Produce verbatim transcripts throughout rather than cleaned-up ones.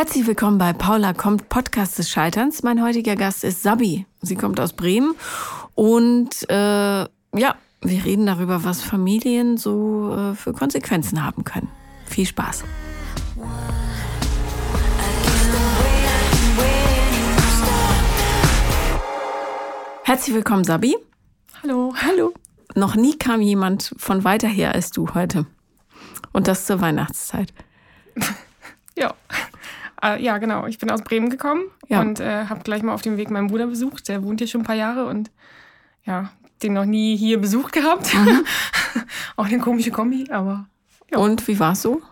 Herzlich willkommen bei Paula kommt, Podcast des Scheiterns. Mein heutiger Gast ist Sabi. Sie kommt aus Bremen und äh, ja, wir reden darüber, was Familien so äh, für Konsequenzen haben können. Viel Spaß. Herzlich willkommen, Sabi. Hallo. Hallo. Noch nie kam jemand von weiter her als du heute. Und das zur Weihnachtszeit. Ja. Äh, ja, genau. Ich bin aus Bremen gekommen ja. und äh, habe gleich mal auf dem Weg meinen Bruder besucht. Der wohnt hier schon ein paar Jahre und ja, den noch nie hier besucht gehabt. Mhm. Auch eine komische Kombi, aber ja. Und wie war es so,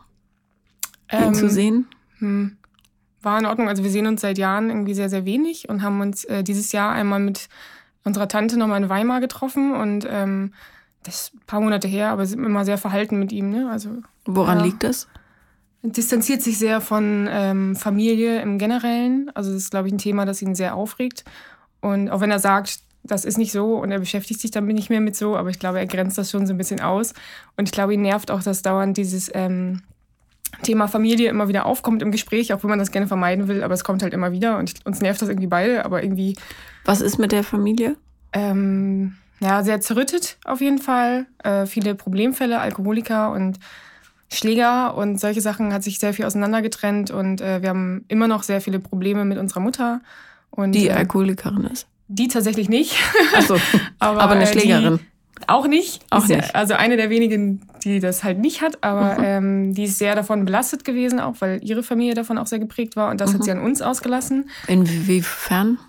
ihn ähm, zu sehen? Hm, war in Ordnung. Also wir sehen uns seit Jahren irgendwie sehr, sehr wenig und haben uns äh, dieses Jahr einmal mit unserer Tante nochmal in Weimar getroffen und ähm, das ist ein paar Monate her, aber sind immer sehr verhalten mit ihm. Ne? Also, Woran ja. liegt das? Distanziert sich sehr von ähm, Familie im Generellen. Also das ist, glaube ich, ein Thema, das ihn sehr aufregt. Und auch wenn er sagt, das ist nicht so und er beschäftigt sich damit nicht mehr mit so, aber ich glaube, er grenzt das schon so ein bisschen aus. Und ich glaube, ihn nervt auch, dass dauernd dieses ähm, Thema Familie immer wieder aufkommt im Gespräch, auch wenn man das gerne vermeiden will, aber es kommt halt immer wieder und ich, uns nervt das irgendwie beide, aber irgendwie... Was ist mit der Familie? Ähm, ja, sehr zerrüttet auf jeden Fall. Äh, viele Problemfälle, Alkoholiker und Schläger und solche Sachen, hat sich sehr viel auseinandergetrennt und äh, wir haben immer noch sehr viele Probleme mit unserer Mutter. Und, die äh, Alkoholikerin ist? Die tatsächlich nicht. Ach so, aber, aber eine Schlägerin? Die, auch nicht. Auch ist, nicht. Also eine der wenigen, die das halt nicht hat, aber mhm. ähm, die ist sehr davon belastet gewesen, auch weil ihre Familie davon auch sehr geprägt war und das mhm. hat sie an uns ausgelassen. Inwiefern?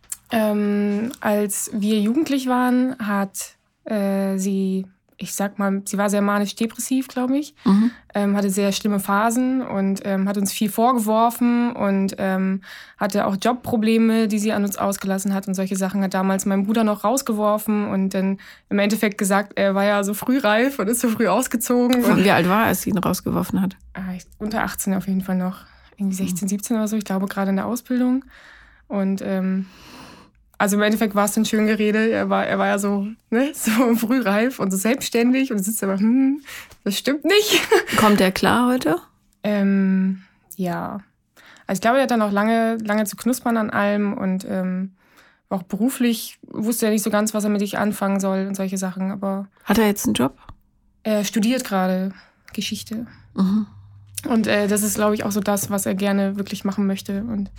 Ähm, als wir jugendlich waren, hat äh, sie... ich sag mal, sie war sehr manisch-depressiv, glaube ich, mhm. ähm, hatte sehr schlimme Phasen und ähm, hat uns viel vorgeworfen und ähm, hatte auch Jobprobleme, die sie an uns ausgelassen hat und solche Sachen. Hat damals meinen Bruder noch rausgeworfen und dann im Endeffekt gesagt, er war ja so frühreif und ist so früh ausgezogen. Und wie alt war er, als sie ihn rausgeworfen hat? Äh, unter achtzehn auf jeden Fall noch. Irgendwie sechzehn, siebzehn oder so, ich glaube gerade in der Ausbildung. Und ähm, also im Endeffekt war es dann schön geredet. Er war, er war ja so, ne, so frühreif und so selbstständig und sitzt aber, hm, das stimmt nicht. Kommt er klar heute? ähm, ja. Also ich glaube, er hat dann auch lange, lange zu knuspern an allem und ähm, auch beruflich wusste er nicht so ganz, was er mit sich anfangen soll und solche Sachen. Aber hat er jetzt einen Job? Er studiert gerade Geschichte. Mhm. Und äh, das ist, glaube ich, auch so das, was er gerne wirklich machen möchte. Und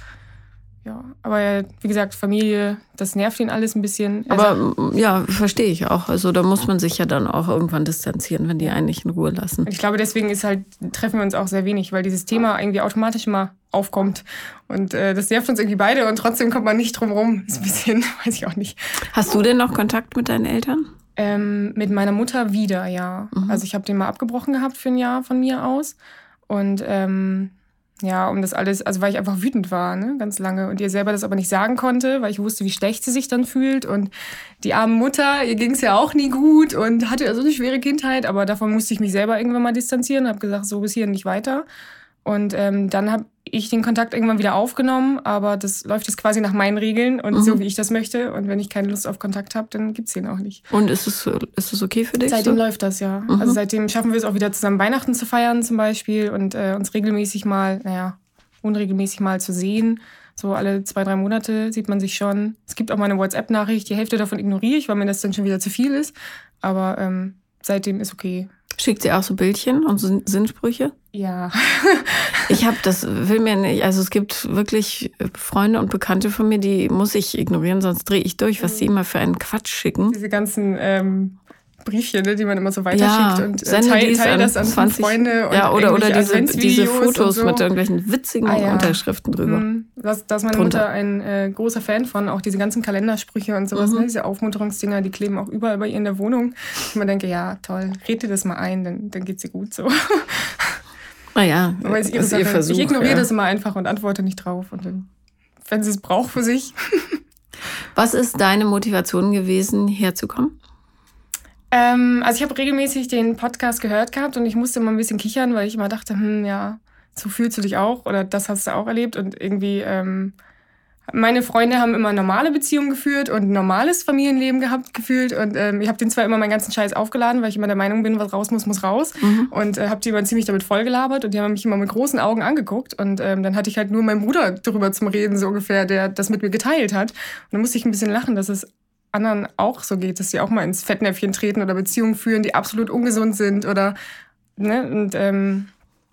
ja, aber wie gesagt, Familie, das nervt ihn alles ein bisschen. Er aber sagt, ja, verstehe ich auch. Also da muss man sich ja dann auch irgendwann distanzieren, wenn die einen nicht in Ruhe lassen. Ich glaube, deswegen ist halt, treffen wir uns auch sehr wenig, weil dieses Thema irgendwie automatisch immer aufkommt. Und äh, das nervt uns irgendwie beide und trotzdem kommt man nicht drum rum. Ist ein bisschen, weiß ich auch nicht. Hast du denn noch Kontakt mit deinen Eltern? Ähm, mit meiner Mutter wieder, ja. Mhm. Also ich habe den mal abgebrochen gehabt für ein Jahr von mir aus. Und ähm, ja, um das alles, also weil ich einfach wütend war, ne, ganz lange. Und ihr selber das aber nicht sagen konnte, weil ich wusste, wie schlecht sie sich dann fühlt. Und die arme Mutter, ihr ging es ja auch nie gut und hatte ja so eine schwere Kindheit. Aber davon musste ich mich selber irgendwann mal distanzieren. Habe gesagt, so bis hier nicht weiter. Und ähm, dann habe ich den Kontakt irgendwann wieder aufgenommen. Aber das läuft jetzt quasi nach meinen Regeln und mhm. so, wie ich das möchte. Und wenn ich keine Lust auf Kontakt habe, dann gibt's den auch nicht. Und ist es, ist es okay für dich? Seitdem so? läuft das, ja. Mhm. Also seitdem schaffen wir es auch wieder zusammen Weihnachten zu feiern zum Beispiel. Und äh, uns regelmäßig mal, naja, unregelmäßig mal zu sehen. So alle zwei, drei Monate sieht man sich schon. Es gibt auch mal eine WhatsApp-Nachricht. Die Hälfte davon ignoriere ich, weil mir das dann schon wieder zu viel ist. Aber ähm, seitdem ist okay. Schickt sie auch so Bildchen und so Sinnsprüche? Ja. Ich habe das, will mir nicht, also es gibt wirklich Freunde und Bekannte von mir, die muss ich ignorieren, sonst drehe ich durch, was die immer für einen Quatsch schicken. Diese ganzen ähm, Briefchen, ne, die man immer so weiterschickt ja, und äh, teile teil das an zwanzig Freunde und ja, oder, oder diese, diese Fotos so. Mit irgendwelchen witzigen ah, ja. Unterschriften drüber. Mhm. Das, da ist meine Drunter. Mutter ein äh, großer Fan von, auch diese ganzen Kalendersprüche und sowas, mhm. ne, diese Aufmunterungsdinger, die kleben auch überall bei ihr in der Wohnung. Ich immer denke, ja, toll, red dir das mal ein, dann, dann geht's dir gut so. Naja, aber ist ihre Sache. Ihr Versuch, ich ignoriere ja. das immer einfach und antworte nicht drauf. Und dann, wenn sie es braucht für sich. Was ist deine Motivation gewesen, herzukommen? Ähm, also ich habe regelmäßig den Podcast gehört gehabt und ich musste immer ein bisschen kichern, weil ich immer dachte, hm, ja, so fühlst du dich auch oder das hast du auch erlebt. Und irgendwie ähm, Meine Freunde haben immer normale Beziehungen geführt und ein normales Familienleben gehabt, gefühlt. Und ähm, ich habe denen zwar immer meinen ganzen Scheiß aufgeladen, weil ich immer der Meinung bin, was raus muss, muss raus. Mhm. Und äh, habe die immer ziemlich damit vollgelabert. Und die haben mich immer mit großen Augen angeguckt. Und ähm, dann hatte ich halt nur meinen Bruder drüber zum Reden, so ungefähr, der das mit mir geteilt hat. Und dann musste ich ein bisschen lachen, dass es anderen auch so geht, dass sie auch mal ins Fettnäpfchen treten oder Beziehungen führen, die absolut ungesund sind. Oder, ne, und ähm,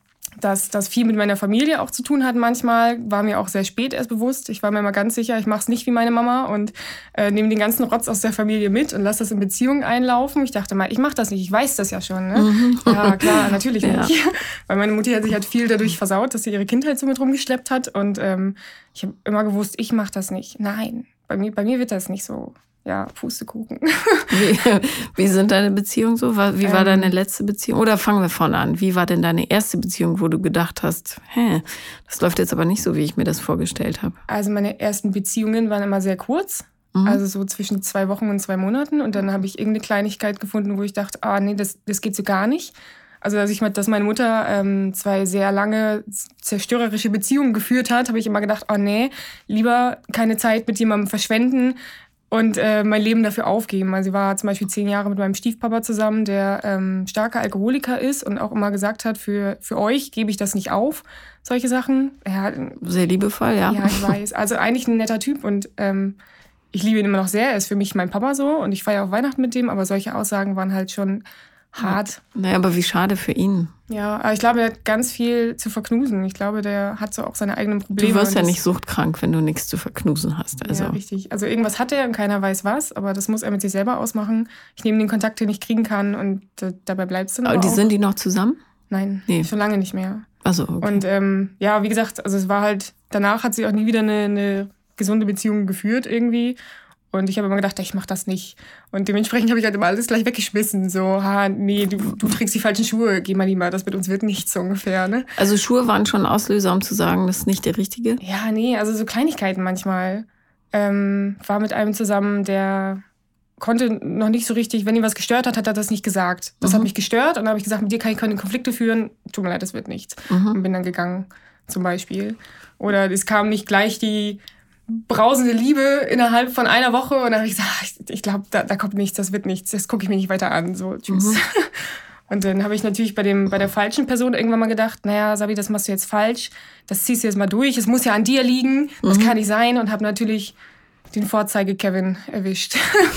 dass das viel mit meiner Familie auch zu tun hat manchmal, war mir auch sehr spät erst bewusst. Ich war mir immer ganz sicher, ich mache es nicht wie meine Mama und äh, nehme den ganzen Rotz aus der Familie mit und lasse das in Beziehungen einlaufen. Ich dachte mal, ich mache das nicht, ich weiß das ja schon. Ne? Mhm. Ja, klar, natürlich ja. nicht. Weil meine Mutti hat sich halt viel dadurch versaut, dass sie ihre Kindheit so mit rumgeschleppt hat. Und ähm, ich habe immer gewusst, ich mache das nicht. Nein, bei mir, bei mir wird das nicht so. Ja, Pustekuchen. Wie, wie sind deine Beziehungen so? Wie war ähm, deine letzte Beziehung? Oder fangen wir vorne an. Wie war denn deine erste Beziehung, wo du gedacht hast, hä, das läuft jetzt aber nicht so, wie ich mir das vorgestellt habe? Also meine ersten Beziehungen waren immer sehr kurz. Mhm. Also so zwischen zwei Wochen und zwei Monaten. Und dann habe ich irgendeine Kleinigkeit gefunden, wo ich dachte, ah nee, das, das geht so gar nicht. Also dass, ich, dass meine Mutter ähm, zwei sehr lange zerstörerische Beziehungen geführt hat, habe ich immer gedacht, oh nee, lieber keine Zeit mit jemandem verschwenden, und äh, mein Leben dafür aufgeben. Also sie war zum Beispiel zehn Jahre mit meinem Stiefpapa zusammen, der ähm, starker Alkoholiker ist und auch immer gesagt hat, für, für euch gebe ich das nicht auf, solche Sachen. Ja, sehr liebevoll, ja. Ja, ich weiß. Also eigentlich ein netter Typ und ähm, ich liebe ihn immer noch sehr. Er ist für mich mein Papa so und ich feiere auch Weihnachten mit dem, aber solche Aussagen waren halt schon hart. Naja, aber wie schade für ihn. Ja, aber ich glaube, er hat ganz viel zu verknusen. Ich glaube, der hat so auch seine eigenen Probleme. Du wirst ja nicht suchtkrank, wenn du nichts zu verknusen hast. Also. Ja, richtig. Also irgendwas hat er und keiner weiß was, aber das muss er mit sich selber ausmachen. Ich nehme den Kontakt, den ich kriegen kann und äh, dabei bleibt es dann. Aber die auch. Sind die noch zusammen? Nein, nee. Schon lange nicht mehr. Ach so, okay. Und ähm, ja, wie gesagt, also es war halt, danach hat sie auch nie wieder eine, eine gesunde Beziehung geführt irgendwie. Und ich habe immer gedacht, ich mache das nicht. Und dementsprechend habe ich halt immer alles gleich weggeschmissen. So, ha, nee, du, du trägst die falschen Schuhe, geh mal lieber, das mit uns wird nichts so ungefähr. Ne? Also Schuhe waren schon Auslöser, um zu sagen, das ist nicht der Richtige? Ja, nee, also so Kleinigkeiten manchmal. Ähm, war mit einem zusammen, der konnte noch nicht so richtig, wenn ihn was gestört hat, hat er das nicht gesagt. Das mhm. hat mich gestört und dann habe ich gesagt, mit dir kann ich keine Konflikte führen. Tut mir leid, das wird nichts. Mhm. Und bin dann gegangen, zum Beispiel. Oder es kam nicht gleich die brausende Liebe innerhalb von einer Woche und dann habe ich gesagt, ich, ich glaube, da, da kommt nichts, das wird nichts, das gucke ich mir nicht weiter an, so, tschüss. Mhm. Und dann habe ich natürlich bei, dem, bei der falschen Person irgendwann mal gedacht, naja, Sabi, das machst du jetzt falsch, das ziehst du jetzt mal durch, es muss ja an dir liegen, das mhm. kann nicht sein und habe natürlich den Vorzeige-Kevin erwischt.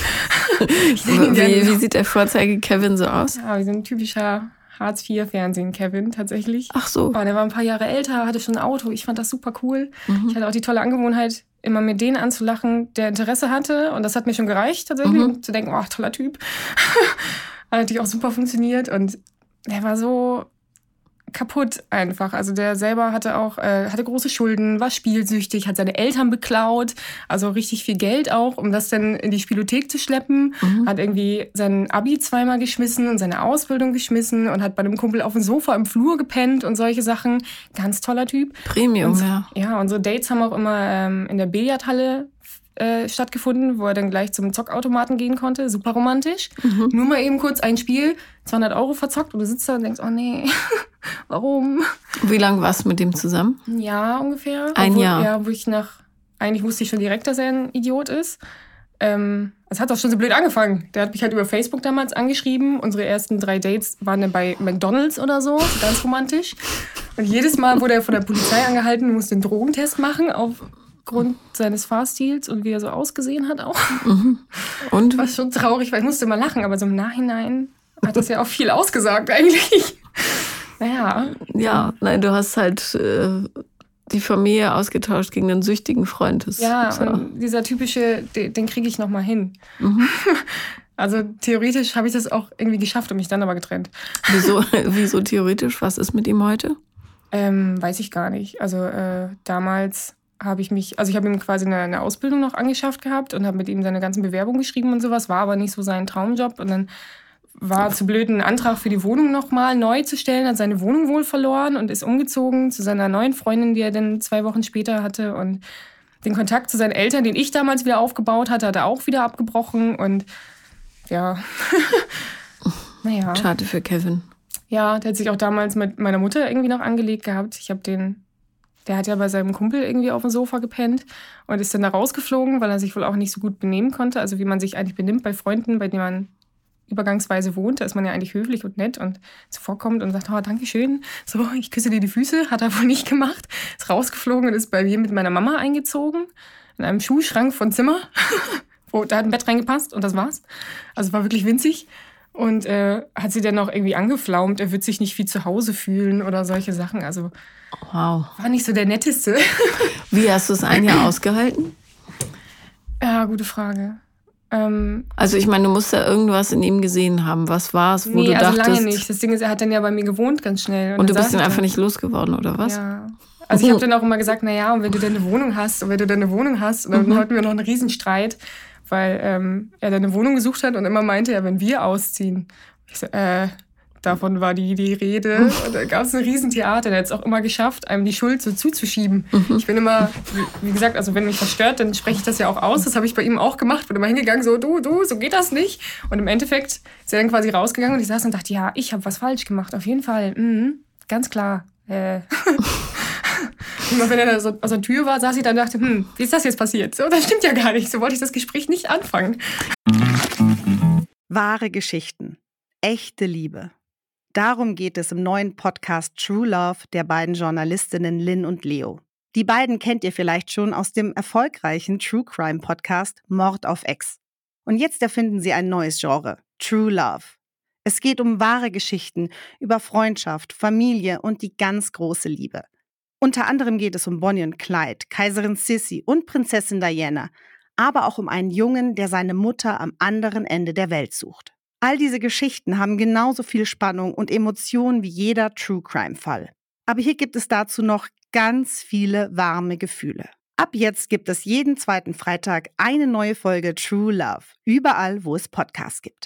wie, wie sieht der Vorzeige-Kevin so aus? Ja, wie so ein typischer Hartz vier Fernsehen-Kevin tatsächlich. Ach so. Oh, der war ein paar Jahre älter, hatte schon ein Auto. Ich fand das super cool. Mhm. Ich hatte auch die tolle Angewohnheit, immer mit denen anzulachen, der Interesse hatte. Und das hat mir schon gereicht tatsächlich, mhm. um zu denken, oh, toller Typ. Hat natürlich auch super funktioniert. Und der war so kaputt einfach. Also der selber hatte auch äh, hatte große Schulden, war spielsüchtig, hat seine Eltern beklaut, also richtig viel Geld auch, um das dann in die Spielothek zu schleppen. Mhm. Hat irgendwie sein Abi zweimal geschmissen und seine Ausbildung geschmissen und hat bei einem Kumpel auf dem Sofa im Flur gepennt und solche Sachen. Ganz toller Typ. Premium, und, ja. Ja, unsere Dates haben auch immer ähm, in der Billardhalle Äh, stattgefunden, wo er dann gleich zum Zockautomaten gehen konnte. Super romantisch. Mhm. Nur mal eben kurz ein Spiel, zweihundert Euro verzockt und du sitzt da und denkst, oh nee, warum? Wie lange warst du mit dem zusammen? Ein Jahr ungefähr. Ein Obwohl, Jahr? Ja, wo ich nach, eigentlich wusste ich schon direkt, dass er ein Idiot ist. Ähm, es hat auch schon so blöd angefangen. Der hat mich halt über Facebook damals angeschrieben. Unsere ersten drei Dates waren dann bei McDonald's oder so, ganz romantisch. Und jedes Mal wurde er von der Polizei angehalten, musste einen Drogentest machen auf Grund seines Fahrstils und wie er so ausgesehen hat auch. Mhm. Und? War schon traurig, weil ich musste immer lachen, aber so im Nachhinein hat das ja auch viel ausgesagt eigentlich. Naja. Ja, nein, du hast halt äh, die Familie ausgetauscht gegen einen süchtigen Freund. Das ja, so. Und dieser typische, den, den kriege ich noch mal hin. Mhm. Also theoretisch habe ich das auch irgendwie geschafft und mich dann aber getrennt. Wieso, wieso theoretisch? Was ist mit ihm heute? Ähm, weiß ich gar nicht. Also äh, damals habe ich mich, also ich habe ihm quasi eine, eine Ausbildung noch angeschafft gehabt und habe mit ihm seine ganzen Bewerbungen geschrieben und sowas, war aber nicht so sein Traumjob und dann war zu blöd, einen Antrag für die Wohnung nochmal neu zu stellen, hat seine Wohnung wohl verloren und ist umgezogen zu seiner neuen Freundin, die er dann zwei Wochen später hatte und den Kontakt zu seinen Eltern, den ich damals wieder aufgebaut hatte, hat er auch wieder abgebrochen und ja, naja. Schade für Kevin. Ja, der hat sich auch damals mit meiner Mutter irgendwie noch angelegt gehabt. Ich habe den Der hat ja bei seinem Kumpel irgendwie auf dem Sofa gepennt und ist dann da rausgeflogen, weil er sich wohl auch nicht so gut benehmen konnte. Also wie man sich eigentlich benimmt bei Freunden, bei denen man übergangsweise wohnt. Da ist man ja eigentlich höflich und nett und zuvorkommt und sagt, oh, danke schön. So, ich küsse dir die Füße. Hat er wohl nicht gemacht. Ist rausgeflogen und ist bei mir mit meiner Mama eingezogen. In einem Schuhschrank von Zimmer. Wo, da hat ein Bett reingepasst und das war's. Also es war wirklich winzig. Und äh, hat sie dann noch irgendwie angeflaumt, er wird sich nicht wie zu Hause fühlen oder solche Sachen. Also wow. War nicht so der Netteste. Wie hast du es ein Jahr ausgehalten? Ja, gute Frage. Ähm, also ich meine, du musst ja irgendwas in ihm gesehen haben. Was war es, wo nee, du also dachtest... lange nicht. Das Ding ist, er hat dann ja bei mir gewohnt ganz schnell. Und, und du bist ihn einfach nicht losgeworden, oder was? Ja. Also ich habe dann auch immer gesagt, naja, und wenn du deine Wohnung hast, und wenn du deine Wohnung hast, und dann mhm. hatten wir noch einen Riesenstreit, weil ähm, er dann eine Wohnung gesucht hat und immer meinte, ja, wenn wir ausziehen. Ich so, äh, davon war die, die Rede. Und da gab es ein Riesentheater. Der hat es auch immer geschafft, einem die Schuld so zuzuschieben. Mhm. Ich bin immer, wie, wie gesagt, also wenn mich was stört, dann spreche ich das ja auch aus. Das habe ich bei ihm auch gemacht. Bin immer hingegangen, so, du, du, so geht das nicht. Und im Endeffekt ist er dann quasi rausgegangen und ich saß und dachte, ja, ich habe was falsch gemacht. Auf jeden Fall. Mhm, ganz klar. Äh. Immer wenn er da so aus der Tür war, saß ich dann und dachte, hm, wie ist das jetzt passiert? So, das stimmt ja gar nicht. So wollte ich das Gespräch nicht anfangen. Wahre Geschichten. Echte Liebe. Darum geht es im neuen Podcast True Love der beiden Journalistinnen Lynn und Leo. Die beiden kennt ihr vielleicht schon aus dem erfolgreichen True Crime Podcast Mord auf Ex. Und jetzt erfinden sie ein neues Genre, True Love. Es geht um wahre Geschichten über Freundschaft, Familie und die ganz große Liebe. Unter anderem geht es um Bonnie und Clyde, Kaiserin Sissi und Prinzessin Diana, aber auch um einen Jungen, der seine Mutter am anderen Ende der Welt sucht. All diese Geschichten haben genauso viel Spannung und Emotionen wie jeder True-Crime-Fall. Aber hier gibt es dazu noch ganz viele warme Gefühle. Ab jetzt gibt es jeden zweiten Freitag eine neue Folge True Love, überall, wo es Podcasts gibt.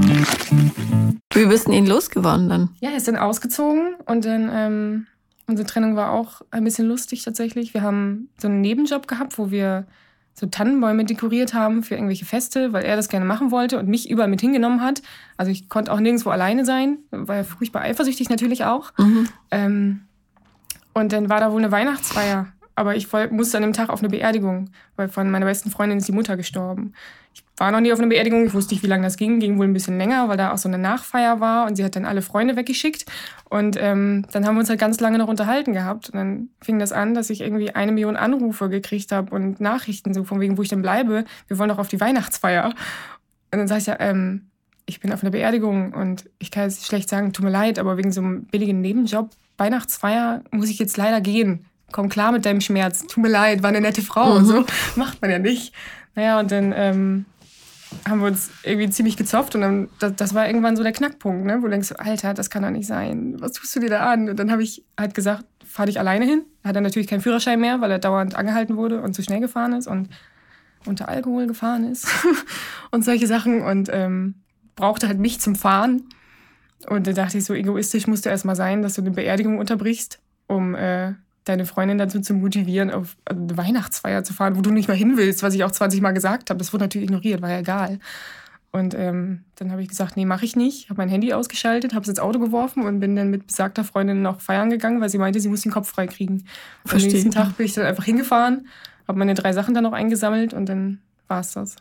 Wie bist du ihn losgeworden dann? Ja, er ist dann ausgezogen und dann, ähm, unsere Trennung war auch ein bisschen lustig tatsächlich. Wir haben so einen Nebenjob gehabt, wo wir so Tannenbäume dekoriert haben für irgendwelche Feste, weil er das gerne machen wollte und mich überall mit hingenommen hat. Also ich konnte auch nirgendwo alleine sein, war ja furchtbar eifersüchtig natürlich auch. Mhm. Ähm, und dann war da wohl eine Weihnachtsfeier. Aber ich musste an dem Tag auf eine Beerdigung, weil von meiner besten Freundin ist die Mutter gestorben. Ich war noch nie auf einer Beerdigung, ich wusste nicht, wie lange das ging. Ging wohl ein bisschen länger, weil da auch so eine Nachfeier war und sie hat dann alle Freunde weggeschickt. Und ähm, dann haben wir uns halt ganz lange noch unterhalten gehabt. Und dann fing das an, dass ich irgendwie eine Million Anrufe gekriegt habe und Nachrichten, so von wegen, wo ich dann bleibe. Wir wollen doch auf die Weihnachtsfeier. Und dann sag ich ja, ähm, ich bin auf einer Beerdigung und ich kann jetzt schlecht sagen, tut mir leid, aber wegen so einem billigen Nebenjob, Weihnachtsfeier, muss ich jetzt leider gehen. Komm klar mit deinem Schmerz. Tut mir leid, war eine nette Frau und so. Macht man ja nicht. Naja, und dann ähm, haben wir uns irgendwie ziemlich gezopft und dann, das, das war irgendwann so der Knackpunkt, ne? Wo du denkst, Alter, das kann doch nicht sein. Was tust du dir da an? Und dann habe ich halt gesagt, fahr dich alleine hin. Hat er natürlich keinen Führerschein mehr, weil er dauernd angehalten wurde und zu schnell gefahren ist und unter Alkohol gefahren ist und solche Sachen und ähm, brauchte halt mich zum Fahren. Und dann dachte ich, so egoistisch musst du erstmal sein, dass du eine Beerdigung unterbrichst, um äh, deine Freundin dazu zu motivieren, auf eine Weihnachtsfeier zu fahren, wo du nicht mal hin willst, was ich auch zwanzig Mal gesagt habe. Das wurde natürlich ignoriert, war ja egal. Und ähm, dann habe ich gesagt, nee, mache ich nicht. Habe mein Handy ausgeschaltet, habe es ins Auto geworfen und bin dann mit besagter Freundin noch feiern gegangen, weil sie meinte, sie muss den Kopf frei kriegen. Am nächsten Tag bin ich dann einfach hingefahren, habe meine drei Sachen dann noch eingesammelt und dann war es das.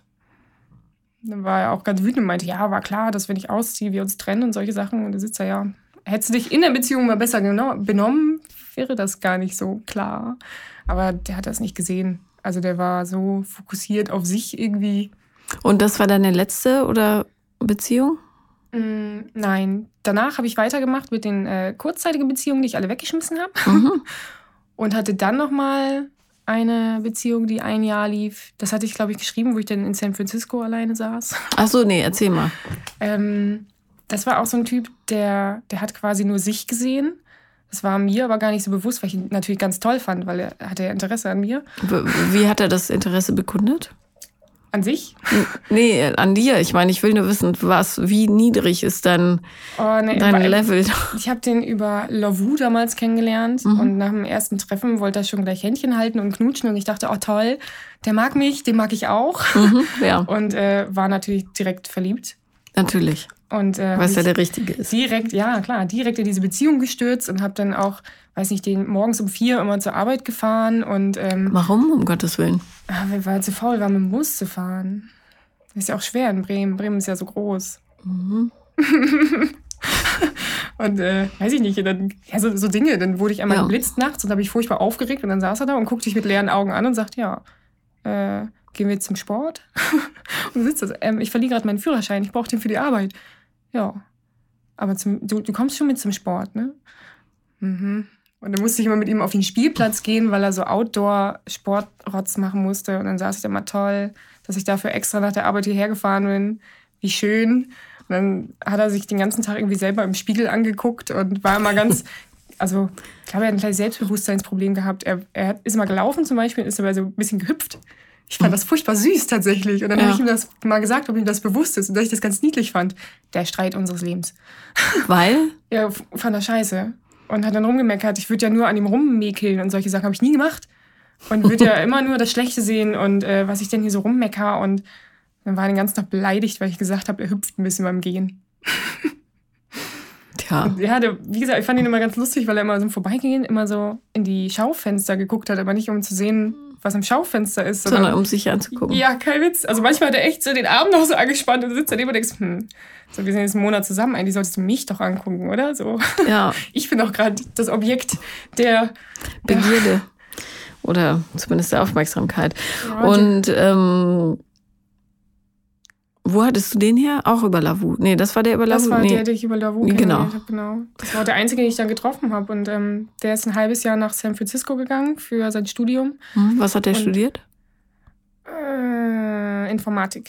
Dann war er auch ganz wütend und meinte, ja, war klar, dass wenn ich ausziehe, wir uns trennen und solche Sachen. Und dann sitzt er, ja, hättest du dich in der Beziehung mal besser benommen, wäre das gar nicht so klar. Aber der hat das nicht gesehen. Also der war so fokussiert auf sich irgendwie. Und das war deine letzte oder Beziehung? Mm, nein. Danach habe ich weitergemacht mit den äh, kurzzeitigen Beziehungen, die ich alle weggeschmissen habe. Mhm. Und hatte dann nochmal eine Beziehung, die ein Jahr lief. Das hatte ich, glaube ich, geschrieben, wo ich dann in San Francisco alleine saß. Ach so, nee, erzähl mal. ähm, das war auch so ein Typ, der, der hat quasi nur sich gesehen. Das war mir aber gar nicht so bewusst, weil ich ihn natürlich ganz toll fand, weil er hatte ja Interesse an mir. Wie hat er das Interesse bekundet? An sich? Nee, an dir. Ich meine, ich will nur wissen, was, wie niedrig ist dein, oh, nee, dein Level? Ich habe den über Lovoo damals kennengelernt mhm. und nach dem ersten Treffen wollte er schon gleich Händchen halten und knutschen und ich dachte, oh toll, der mag mich, den mag ich auch. Mhm, ja. Und äh, war natürlich direkt verliebt. Natürlich. Und, äh, was ja der Richtige ist. Direkt, ja klar, direkt in diese Beziehung gestürzt und habe dann auch, weiß nicht, den morgens um vier immer zur Arbeit gefahren. Und, ähm, warum, um Gottes Willen? Weil er zu faul war, mit dem Bus zu fahren. Das ist ja auch schwer in Bremen. Bremen ist ja so groß. Mhm. Und äh, weiß ich nicht, dann, ja, so, so Dinge. Dann wurde ich einmal ja. geblitzt nachts und habe ich furchtbar aufgeregt. Und dann saß er da und guckte dich mit leeren Augen an und sagt, ja, äh, gehen wir jetzt zum Sport? Und sitzt da, ähm, ich verliere gerade meinen Führerschein, ich brauche den für die Arbeit. Ja, aber zum, du, du kommst schon mit zum Sport, ne? Mhm. Und dann musste ich immer mit ihm auf den Spielplatz gehen, weil er so Outdoor-Sportrotz machen musste. Und dann saß ich da immer toll, dass ich dafür extra nach der Arbeit hierher gefahren bin. Wie schön. Und dann hat er sich den ganzen Tag irgendwie selber im Spiegel angeguckt und war immer ganz, also ich glaube, er hat ein kleines Selbstbewusstseinsproblem gehabt. Er, er ist immer gelaufen zum Beispiel, ist aber so ein bisschen gehüpft. Ich fand das furchtbar süß tatsächlich. Und dann ja. habe ich ihm das mal gesagt, ob ihm das bewusst ist und dass ich das ganz niedlich fand. Der Streit unseres Lebens. Weil? Ja, fand er scheiße. Und hat dann rumgemeckert, ich würde ja nur an ihm rummäkeln und solche Sachen habe ich nie gemacht. Und würde ja immer nur das Schlechte sehen und äh, was ich denn hier so rummecker. Und dann war er den ganzen Tag beleidigt, weil ich gesagt habe, er hüpft ein bisschen beim Gehen. Tja. Und ja, der, wie gesagt, ich fand ihn immer ganz lustig, weil er immer so im Vorbeigehen immer so in die Schaufenster geguckt hat, aber nicht um zu sehen, was im Schaufenster ist. Sondern, sondern um sich anzugucken. Ja, kein Witz. Also manchmal hat er echt so den Arm noch so angespannt und sitzt daneben und denkst, hm, so, wir sind jetzt einen Monat zusammen, eigentlich solltest du mich doch angucken, oder? So. Ja. Ich bin doch gerade das Objekt der Begierde. Ja. Oder zumindest der Aufmerksamkeit. Ja, und ähm, wo hattest du den her? Auch über Lavu? Nee, das war der über Lavu? Das war nee. der, den ich über Lavu genau. kennengelernt habe, genau. Das war der einzige, den ich dann getroffen habe. Und ähm, der ist ein halbes Jahr nach San Francisco gegangen für sein Studium. Hm, was hat der und, studiert? Äh, Informatik.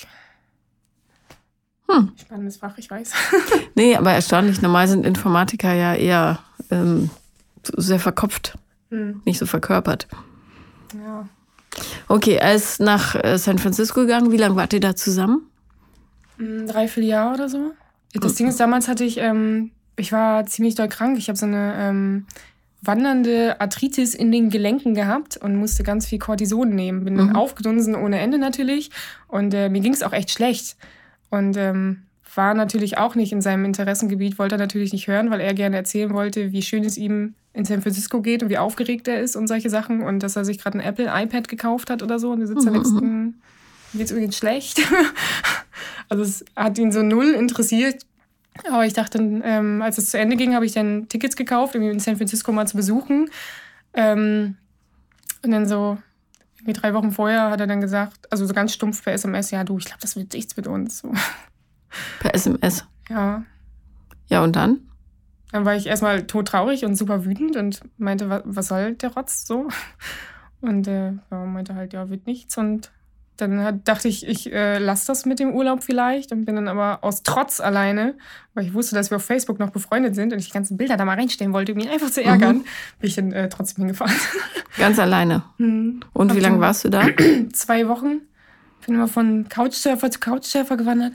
Hm. Spannendes Fach, ich weiß. Nee, aber erstaunlich. Normal sind Informatiker ja eher ähm, sehr verkopft, hm. nicht so verkörpert. Ja. Okay, er ist nach äh, San Francisco gegangen. Wie lange wart ihr da zusammen? Drei, vier Jahre oder so. Das Ding ist, damals hatte ich, ähm, ich war ziemlich doll krank. Ich habe so eine ähm, wandernde Arthritis in den Gelenken gehabt und musste ganz viel Cortison nehmen. Bin dann mhm. aufgedunsen ohne Ende natürlich. Und äh, mir ging es auch echt schlecht. Und ähm, war natürlich auch nicht in seinem Interessengebiet, wollte er natürlich nicht hören, weil er gerne erzählen wollte, wie schön es ihm in San Francisco geht und wie aufgeregt er ist und solche Sachen. Und dass er sich gerade ein Apple iPad gekauft hat oder so. Und er sitzt mhm. da jetzt, mir geht's übrigens schlecht. Also es hat ihn so null interessiert. Aber ich dachte, ähm, als es zu Ende ging, habe ich dann Tickets gekauft, um ihn in San Francisco mal zu besuchen. Ähm, und dann so irgendwie drei Wochen vorher hat er dann gesagt, also so ganz stumpf per S M S, ja du, ich glaube, das wird nichts mit uns. So. Per S M S? Ja. Ja, und dann? Dann war ich erstmal todtraurig und super wütend und meinte, was, was soll der Rotz so? Und er äh, ja, meinte halt, ja, wird nichts. Und dann hat, dachte ich, ich äh, lasse das mit dem Urlaub vielleicht und bin dann aber aus Trotz alleine, weil ich wusste, dass wir auf Facebook noch befreundet sind und ich die ganzen Bilder da mal reinstellen wollte, um ihn einfach zu ärgern, mhm. bin ich dann äh, trotzdem hingefahren. Ganz alleine? Mhm. Und wie lange warst du da? Zwei Wochen. Bin immer von Couchsurfer zu Couchsurfer gewandert.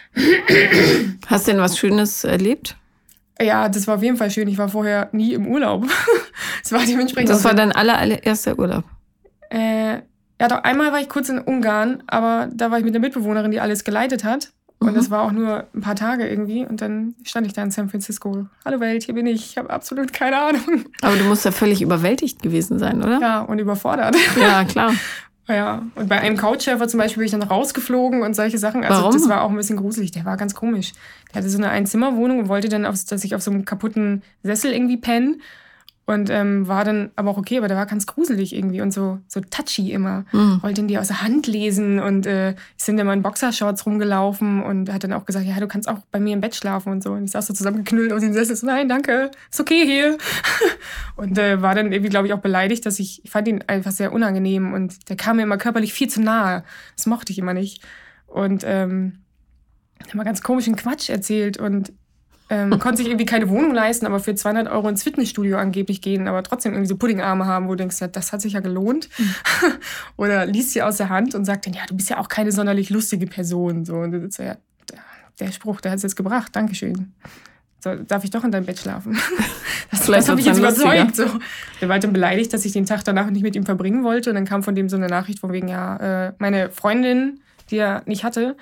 Hast du denn was Schönes erlebt? Ja, das war auf jeden Fall schön. Ich war vorher nie im Urlaub. Das war dementsprechend. Das war dein aller, allererster Urlaub? Äh... Ja, doch einmal war ich kurz in Ungarn, aber da war ich mit der Mitbewohnerin, die alles geleitet hat. Und mhm. das war auch nur ein paar Tage irgendwie. Und dann stand ich da in San Francisco. Hallo Welt, hier bin ich. Ich habe absolut keine Ahnung. Aber du musst ja völlig überwältigt gewesen sein, oder? Ja, und überfordert. Ja, klar. Ja, und bei einem Couchsurfer zum Beispiel bin ich dann rausgeflogen und solche Sachen. Also Warum? Das war auch ein bisschen gruselig. Der war ganz komisch. Der hatte so eine Einzimmerwohnung und wollte dann, auf, dass ich auf so einem kaputten Sessel irgendwie penne. Und ähm, war dann aber auch okay, aber der war ganz gruselig irgendwie und so, so touchy immer. Mhm. Wollte ihn dir aus der Hand lesen und äh, sind immer in Boxershorts rumgelaufen und hat dann auch gesagt, ja, du kannst auch bei mir im Bett schlafen und so. Und ich saß so zusammengeknüllt auf dem Sessel, so, nein, danke, ist okay hier. Und äh, war dann irgendwie, glaube ich, auch beleidigt, dass ich, ich fand ihn einfach sehr unangenehm und der kam mir immer körperlich viel zu nahe. Das mochte ich immer nicht. Und ähm, hat immer ganz komischen Quatsch erzählt und Ähm, konnte sich irgendwie keine Wohnung leisten, aber für zweihundert Euro ins Fitnessstudio angeblich gehen, aber trotzdem irgendwie so Puddingarme haben, wo du denkst, ja, das hat sich ja gelohnt. Mhm. Oder liest sie aus der Hand und sagt dann, ja, du bist ja auch keine sonderlich lustige Person. So. Und du sitzt so, ja, der Spruch, der hat es jetzt gebracht, Dankeschön. So, darf ich doch in deinem Bett schlafen? Das, das habe ich jetzt überzeugt. So. Der war halt dann beleidigt, dass ich den Tag danach nicht mit ihm verbringen wollte. Und dann kam von dem so eine Nachricht von wegen, ja, äh, meine Freundin, die er nicht hatte,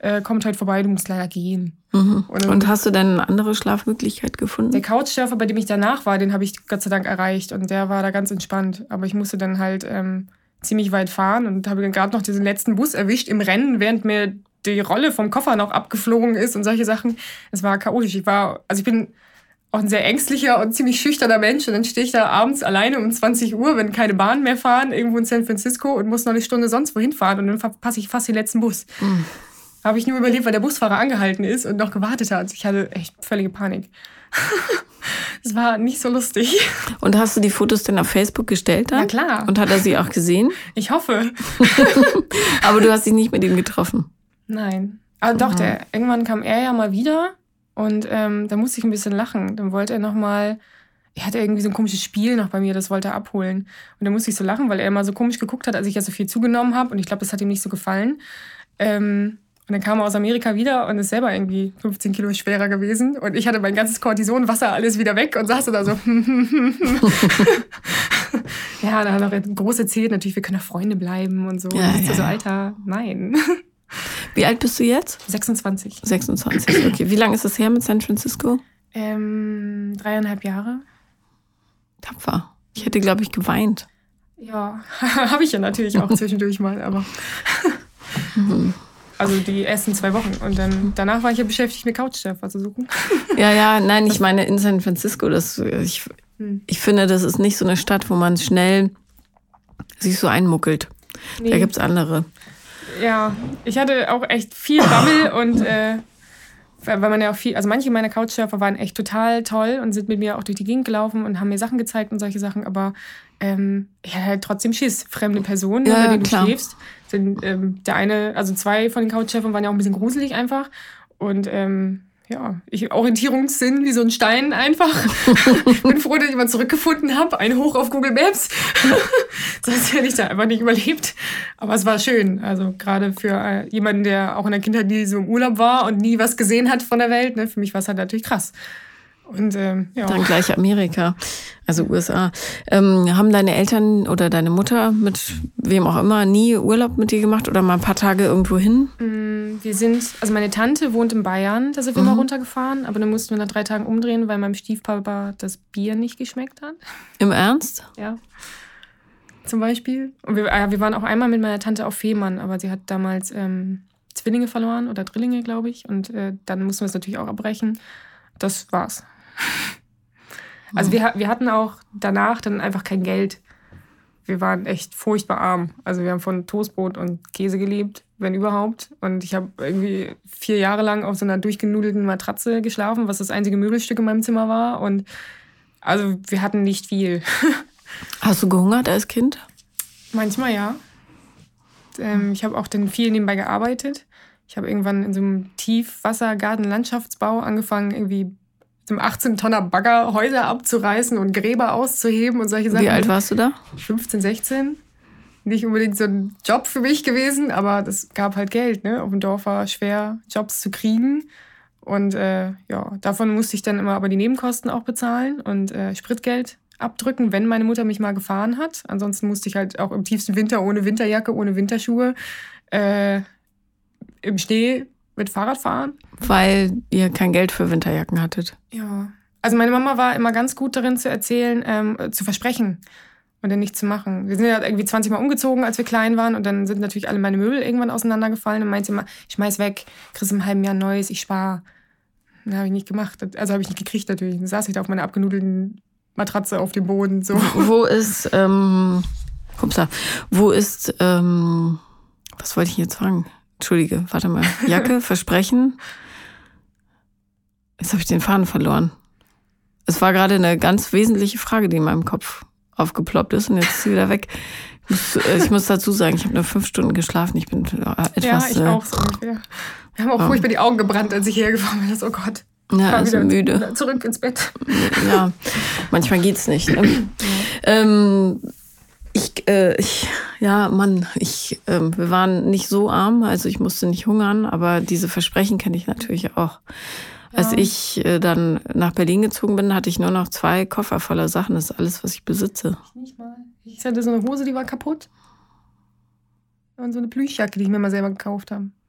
äh, kommt heute vorbei, du musst leider gehen. Mhm. Und, und hast du denn eine andere Schlafmöglichkeit gefunden? Der Couchsurfer, bei dem ich danach war, den habe ich Gott sei Dank erreicht und der war da ganz entspannt. Aber ich musste dann halt ähm, ziemlich weit fahren und habe gerade noch diesen letzten Bus erwischt im Rennen, während mir die Rolle vom Koffer noch abgeflogen ist und solche Sachen. Es war chaotisch. Ich war, also ich bin auch ein sehr ängstlicher und ziemlich schüchterner Mensch und dann stehe ich da abends alleine um zwanzig Uhr, wenn keine Bahnen mehr fahren, irgendwo in San Francisco und muss noch eine Stunde sonst wohin fahren und dann verpasse ich fast den letzten Bus. Mhm. Habe ich nur überlebt, weil der Busfahrer angehalten ist und noch gewartet hat. Ich hatte echt völlige Panik. Das war nicht so lustig. Und hast du die Fotos denn auf Facebook gestellt dann? Ja, klar. Und hat er sie auch gesehen? Ich hoffe. Aber du hast dich nicht mit ihm getroffen? Nein. Aber doch, der, irgendwann kam er ja mal wieder und ähm, da musste ich ein bisschen lachen. Dann wollte er noch mal, er hatte irgendwie so ein komisches Spiel noch bei mir, das wollte er abholen. Und dann musste ich so lachen, weil er immer so komisch geguckt hat, als ich ja so viel zugenommen habe. Und ich glaube, das hat ihm nicht so gefallen. Ähm, Und dann kam er aus Amerika wieder und ist selber irgendwie fünfzehn Kilo schwerer gewesen. Und ich hatte mein ganzes Cortison, Wasser, alles wieder weg und saß da so. Ja, dann hat er noch groß erzählt, natürlich, wir können doch Freunde bleiben und so. Ja, und ich ja. so, Alter, nein. Wie alt bist du jetzt? sechsundzwanzig. sechsundzwanzig, okay. Wie lange ist es her mit San Francisco? Ähm, dreieinhalb Jahre. Tapfer. Ich hätte, glaube ich, geweint. Ja, habe ich ja natürlich auch zwischendurch mal, aber... Mhm. Also die ersten zwei Wochen. Und dann danach war ich ja beschäftigt, eine Couchsurfer zu suchen. Ja, ja, nein, ich meine in San Francisco. Das, ich, ich finde, das ist nicht so eine Stadt, wo man schnell sich so einmuckelt. Nee. Da gibt's andere. Ja, ich hatte auch echt viel Bammel und äh, weil man ja auch viel, also manche meiner Couchsurfer waren echt total toll und sind mit mir auch durch die Gegend gelaufen und haben mir Sachen gezeigt und solche Sachen, aber ähm, ich hatte halt trotzdem Schiss. Fremde Personen, ja, bei denen du klar. schläfst. Sind, ähm, der eine, also zwei von den Couchsurfern waren ja auch ein bisschen gruselig einfach und ähm, ja, ich Orientierungssinn wie so ein Stein einfach. Bin froh, dass ich mal zurückgefunden habe. Ein Hoch auf Google Maps. Sonst hätte ich da einfach nicht überlebt. Aber es war schön. Also gerade für äh, jemanden, der auch in der Kindheit nie so im Urlaub war und nie was gesehen hat von der Welt. Ne? Für mich war es halt natürlich krass. Und, ähm, ja. Dann gleich Amerika, also U S A. Ähm, haben deine Eltern oder deine Mutter mit wem auch immer nie Urlaub mit dir gemacht oder mal ein paar Tage irgendwo hin? Wir sind, also meine Tante wohnt in Bayern, da sind wir mhm. mal runtergefahren, aber dann mussten wir nach drei Tagen umdrehen, weil meinem Stiefpapa das Bier nicht geschmeckt hat. Im Ernst? Ja. Zum Beispiel. Und wir, äh, wir waren auch einmal mit meiner Tante auf Fehmarn, aber sie hat damals ähm, Zwillinge verloren oder Drillinge, glaube ich. Und äh, dann mussten wir es natürlich auch abbrechen. Das war's. Also wir, wir hatten auch danach dann einfach kein Geld. Wir waren echt furchtbar arm. Also wir haben von Toastbrot und Käse gelebt, wenn überhaupt. Und ich habe irgendwie vier Jahre lang auf so einer durchgenudelten Matratze geschlafen, was das einzige Möbelstück in meinem Zimmer war. Und also wir hatten nicht viel. Hast du gehungert als Kind? Manchmal ja. Ähm, ich habe auch dann viel nebenbei gearbeitet. Ich habe irgendwann in so einem Tiefwassergarten-Landschaftsbau angefangen, irgendwie so einem achtzehn Tonner Bagger Häuser abzureißen und Gräber auszuheben und solche Sachen. Wie alt warst du da? fünfzehn, sechzehn. Nicht unbedingt so ein Job für mich gewesen, aber das gab halt Geld. Ne? Auf dem Dorf war schwer, Jobs zu kriegen. Und äh, ja, davon musste ich dann immer aber die Nebenkosten auch bezahlen und äh, Spritgeld abdrücken, wenn meine Mutter mich mal gefahren hat. Ansonsten musste ich halt auch im tiefsten Winter ohne Winterjacke, ohne Winterschuhe äh, im Schnee mit Fahrrad fahren. Weil ihr kein Geld für Winterjacken hattet. Ja. Also meine Mama war immer ganz gut darin zu erzählen, ähm, zu versprechen und dann nicht zu machen. Wir sind ja irgendwie zwanzig Mal umgezogen, als wir klein waren und dann sind natürlich alle meine Möbel irgendwann auseinandergefallen und meinte immer, ich schmeiß weg, kriegst im halben Jahr Neues, ich spare. Das habe ich nicht gemacht. Also habe ich nicht gekriegt natürlich. Dann saß ich da auf meiner abgenudelten Matratze auf dem Boden. So. Wo ist, ähm, upsa, wo ist, ähm, was wollte ich jetzt fragen? Entschuldige, warte mal. Jacke, Versprechen. Jetzt habe ich den Faden verloren. Es war gerade eine ganz wesentliche Frage, die in meinem Kopf aufgeploppt ist und jetzt ist sie wieder weg. Ich muss, ich muss dazu sagen, ich habe nur fünf Stunden geschlafen. Ich bin etwas... Ja, ich auch so ungefähr. Wir haben auch oh. furchtbar die Augen gebrannt, als ich hierher gefahren bin. Oh Gott. Ja, also müde. Zurück ins Bett. Ja, manchmal geht's nicht. Ne? Ja. Ähm, ich, äh, ich, ja, Mann, ich, äh, wir waren nicht so arm, also ich musste nicht hungern, aber diese Versprechen kenne ich natürlich auch. Ja. Als ich äh, dann nach Berlin gezogen bin, hatte ich nur noch zwei Koffer voller Sachen. Das ist alles, was ich besitze. Ich nicht mal. Ich hatte so eine Hose, die war kaputt. Und so eine Plüschjacke, die ich mir mal selber gekauft habe.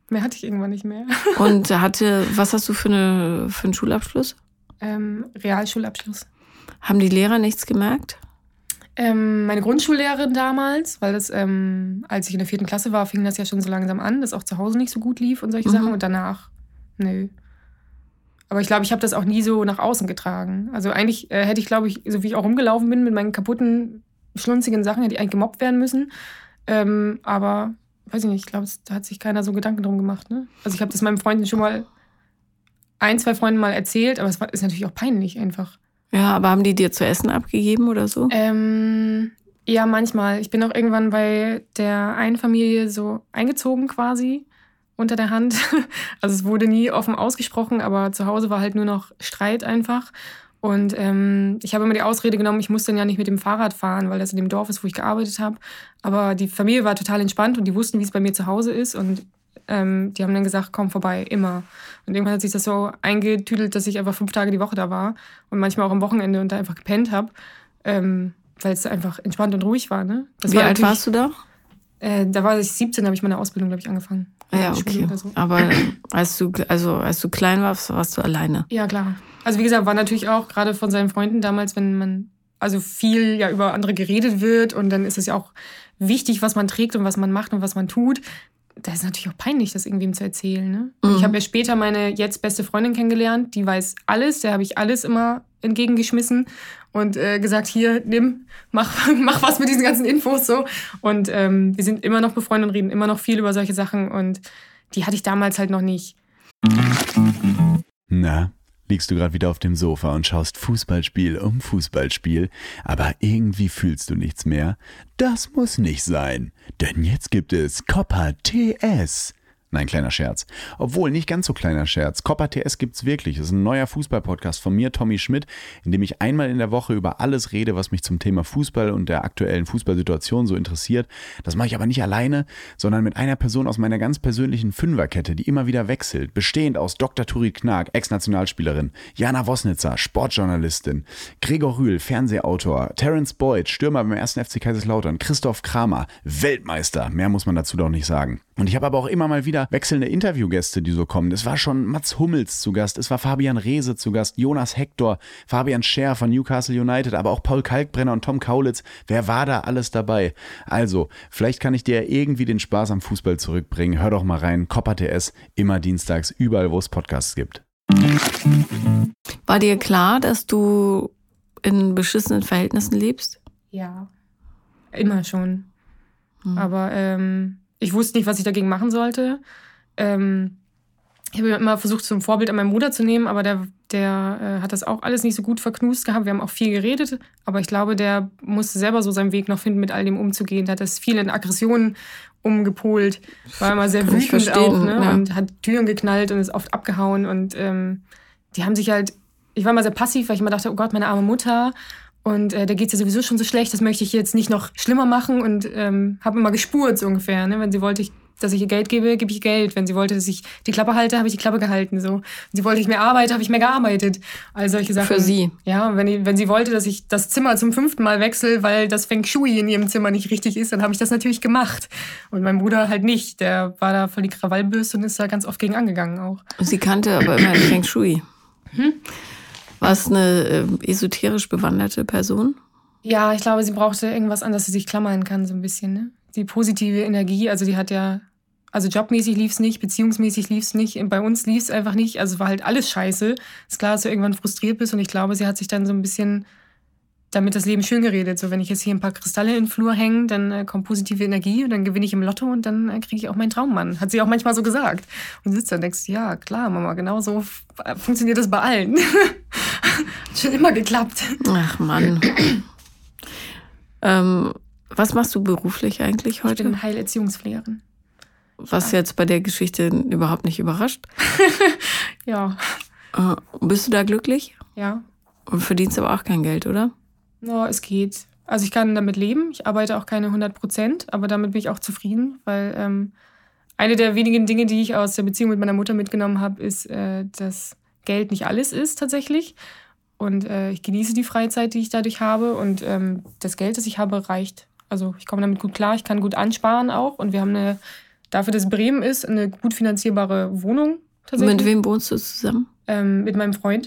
Mehr hatte ich irgendwann nicht mehr. Und hatte, was hast du für, eine, für einen Schulabschluss? Ähm, Realschulabschluss. Haben die Lehrer nichts gemerkt? Ähm, meine Grundschullehrerin damals, weil das, ähm, als ich in der vierten Klasse war, fing das ja schon so langsam an, dass auch zu Hause nicht so gut lief und solche mhm. Sachen. Und danach, nö. Aber ich glaube, ich habe das auch nie so nach außen getragen. Also eigentlich äh, hätte ich, glaube ich, so wie ich auch rumgelaufen bin mit meinen kaputten, schlunzigen Sachen, hätte ich eigentlich gemobbt werden müssen. Ähm, aber, weiß ich nicht, ich glaube, da hat sich keiner so Gedanken drum gemacht. Ne? Also ich habe das meinen Freunden schon mal, ein, zwei Freunden mal erzählt, aber es war, ist natürlich auch peinlich einfach. Ja, aber haben die dir zu essen abgegeben oder so? Ähm, ja, manchmal. Ich bin auch irgendwann bei der einen Familie so eingezogen quasi, unter der Hand. Also es wurde nie offen ausgesprochen, aber zu Hause war halt nur noch Streit einfach. Und ähm, ich habe immer die Ausrede genommen, ich muss dann ja nicht mit dem Fahrrad fahren, weil das in dem Dorf ist, wo ich gearbeitet habe. Aber die Familie war total entspannt und die wussten, wie es bei mir zu Hause ist. Und ähm, die haben dann gesagt, komm vorbei, immer. Und irgendwann hat sich das so eingetüdelt, dass ich einfach fünf Tage die Woche da war und manchmal auch am Wochenende und da einfach gepennt habe, ähm, weil es einfach entspannt und ruhig war. Ne? Das wie war alt warst du da? Äh, da war ich siebzehn, habe ich meine Ausbildung, glaube ich, angefangen. Ja, okay. So. Aber als du, also, als du klein warst, warst du alleine? Ja, klar. Also wie gesagt, war natürlich auch gerade von seinen Freunden damals, wenn man also viel ja über andere geredet wird und dann ist es ja auch wichtig, was man trägt und was man macht und was man tut. Da ist natürlich auch peinlich, das irgendwem zu erzählen. Ne? Mhm. Ich habe ja später meine jetzt beste Freundin kennengelernt, die weiß alles, der habe ich alles immer entgegengeschmissen und äh, gesagt, hier, nimm, mach, mach was mit diesen ganzen Infos so. Und ähm, wir sind immer noch befreundet und reden immer noch viel über solche Sachen und die hatte ich damals halt noch nicht. Na, liegst du gerade wieder auf dem Sofa und schaust Fußballspiel um Fußballspiel, aber irgendwie fühlst du nichts mehr? Das muss nicht sein, denn jetzt gibt es Copa T S. Nein, kleiner Scherz. Obwohl, nicht ganz so kleiner Scherz. Copa T S gibt's wirklich. Das ist ein neuer Fußball-Podcast von mir, Tommy Schmidt, in dem ich einmal in der Woche über alles rede, was mich zum Thema Fußball und der aktuellen Fußballsituation so interessiert. Das mache ich aber nicht alleine, sondern mit einer Person aus meiner ganz persönlichen Fünferkette, die immer wieder wechselt. Bestehend aus Doktor Turit Knag, Ex-Nationalspielerin, Jana Wosnitzer, Sportjournalistin, Gregor Rühl, Fernsehautor, Terence Boyd, Stürmer beim ersten F C Kaiserslautern, Christoph Kramer, Weltmeister. Mehr muss man dazu doch nicht sagen. Und ich habe aber auch immer mal wieder wechselnde Interviewgäste, die so kommen. Es war schon Mats Hummels zu Gast, es war Fabian Reese zu Gast, Jonas Hector, Fabian Scher von Newcastle United, aber auch Paul Kalkbrenner und Tom Kaulitz. Wer war da alles dabei? Also, vielleicht kann ich dir irgendwie den Spaß am Fußball zurückbringen. Hör doch mal rein, Copa T S, immer dienstags, überall, wo es Podcasts gibt. War dir klar, dass du in beschissenen Verhältnissen lebst? Ja, immer schon. Hm. Aber ähm, ich wusste nicht, was ich dagegen machen sollte. Ähm, ich habe immer versucht, so ein Vorbild an meinen Bruder zu nehmen, aber der, der äh, hat das auch alles nicht so gut verknust gehabt. Wir haben auch viel geredet, aber ich glaube, der musste selber so seinen Weg noch finden, mit all dem umzugehen. Der hat das viel in Aggressionen umgepolt, war immer sehr wütend auch, ne? Ja. Und hat Türen geknallt und ist oft abgehauen. Und ähm, die haben sich halt, ich war immer sehr passiv, weil ich immer dachte, oh Gott, meine arme Mutter. Und äh, da geht's ja sowieso schon so schlecht, das möchte ich jetzt nicht noch schlimmer machen. Und ähm, habe immer gespurt so ungefähr. Ne? Wenn sie wollte, dass ich ihr Geld gebe, gebe ich Geld. Wenn sie wollte, dass ich die Klappe halte, habe ich die Klappe gehalten. So. Wenn sie wollte, dass ich mehr arbeite, habe ich mehr gearbeitet. All solche Sachen. Für sie. Ja, wenn, ich, wenn sie wollte, dass ich das Zimmer zum fünften Mal wechsle, weil das Feng Shui in ihrem Zimmer nicht richtig ist, dann habe ich das natürlich gemacht. Und mein Bruder halt nicht. Der war da voll die Krawallbürste und ist da ganz oft gegen angegangen auch. Sie kannte aber immerhin Feng Shui. Hm? War es eine äh, esoterisch bewanderte Person? Ja, ich glaube, sie brauchte irgendwas, an das sie sich klammern kann, so ein bisschen. Ne? Die positive Energie, also die hat ja, also jobmäßig lief es nicht, beziehungsmäßig lief es nicht, bei uns lief es einfach nicht, also war halt alles scheiße. Ist klar, dass du irgendwann frustriert bist und ich glaube, sie hat sich dann so ein bisschen damit das Leben schön geredet. So, wenn ich jetzt hier ein paar Kristalle in den Flur hänge, dann äh, kommt positive Energie und dann gewinne ich im Lotto und dann äh, kriege ich auch meinen Traummann. Hat sie auch manchmal so gesagt. Und sitzt da und denkst, ja, klar, Mama, genau so f- funktioniert das bei allen. Hat schon immer geklappt. Ach Mann. ähm, was machst du beruflich eigentlich heute? Ich bin Heilerziehungspflegerin. Was ja. jetzt bei der Geschichte überhaupt nicht überrascht. Ja. Äh, bist du da glücklich? Ja. Und verdienst aber auch kein Geld, oder? No, es geht. Also ich kann damit leben. Ich arbeite auch keine hundert Prozent, aber damit bin ich auch zufrieden, weil ähm, eine der wenigen Dinge, die ich aus der Beziehung mit meiner Mutter mitgenommen habe, ist, äh, dass Geld nicht alles ist tatsächlich. Und äh, ich genieße die Freizeit, die ich dadurch habe. Und ähm, das Geld, das ich habe, reicht. Also ich komme damit gut klar. Ich kann gut ansparen auch. Und wir haben eine dafür, dass Bremen ist, eine gut finanzierbare Wohnung. Tatsächlich. Mit wem wohnst du zusammen? Ähm, mit meinem Freund.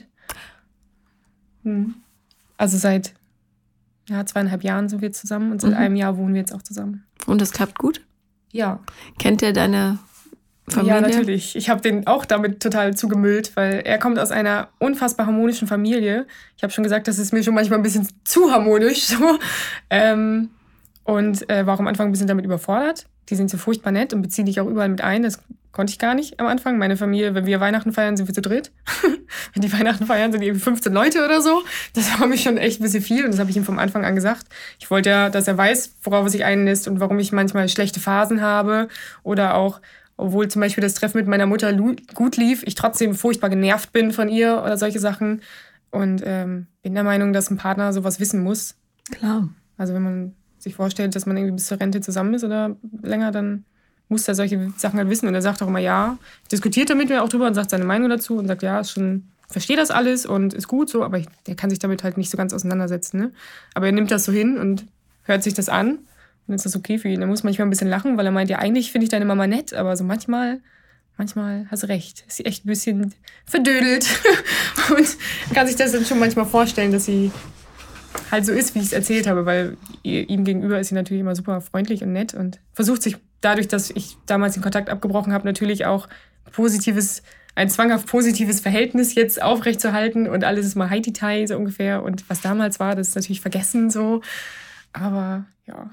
Hm. Also seit ja, zweieinhalb Jahren sind wir zusammen und seit mhm. einem Jahr wohnen wir jetzt auch zusammen. Und das klappt gut? Ja. Kennt er deine Familie? Ja, natürlich. Ich habe den auch damit total zugemüllt, weil er kommt aus einer unfassbar harmonischen Familie. Ich habe schon gesagt, das ist mir schon manchmal ein bisschen zu harmonisch. So. Ähm, und äh, war auch am Anfang ein bisschen damit überfordert. Die sind so furchtbar nett und beziehen dich auch überall mit ein. Das konnte ich gar nicht am Anfang. Meine Familie, wenn wir Weihnachten feiern, sind wir zu dritt. Wenn die Weihnachten feiern, sind irgendwie fünfzehn Leute oder so. Das war mir schon echt ein bisschen viel und das habe ich ihm vom Anfang an gesagt. Ich wollte ja, dass er weiß, worauf er sich einlässt und warum ich manchmal schlechte Phasen habe oder auch, obwohl zum Beispiel das Treffen mit meiner Mutter gut lief, ich trotzdem furchtbar genervt bin von ihr oder solche Sachen. Und ähm, bin der Meinung, dass ein Partner sowas wissen muss. Klar. Also wenn man sich vorstellt, dass man irgendwie bis zur Rente zusammen ist oder länger, dann muss er solche Sachen halt wissen. Und er sagt auch immer ja, diskutiert damit mir auch drüber und sagt seine Meinung dazu und sagt, ja, ist schon, verstehe das alles und ist gut so, aber ich, der kann sich damit halt nicht so ganz auseinandersetzen. Ne? Aber er nimmt das so hin und hört sich das an und dann ist das okay für ihn. Er muss manchmal ein bisschen lachen, weil er meint, ja, eigentlich finde ich deine Mama nett, aber so manchmal, manchmal hast du recht. Ist sie echt ein bisschen verdödelt und kann sich das dann schon manchmal vorstellen, dass sie halt so ist, wie ich es erzählt habe, weil ihm gegenüber ist sie natürlich immer super freundlich und nett und versucht sich dadurch, dass ich damals den Kontakt abgebrochen habe, natürlich auch positives, ein zwanghaft positives Verhältnis jetzt aufrechtzuerhalten und alles ist mal Heidi-Tai so ungefähr und was damals war, das ist natürlich vergessen so, aber ja.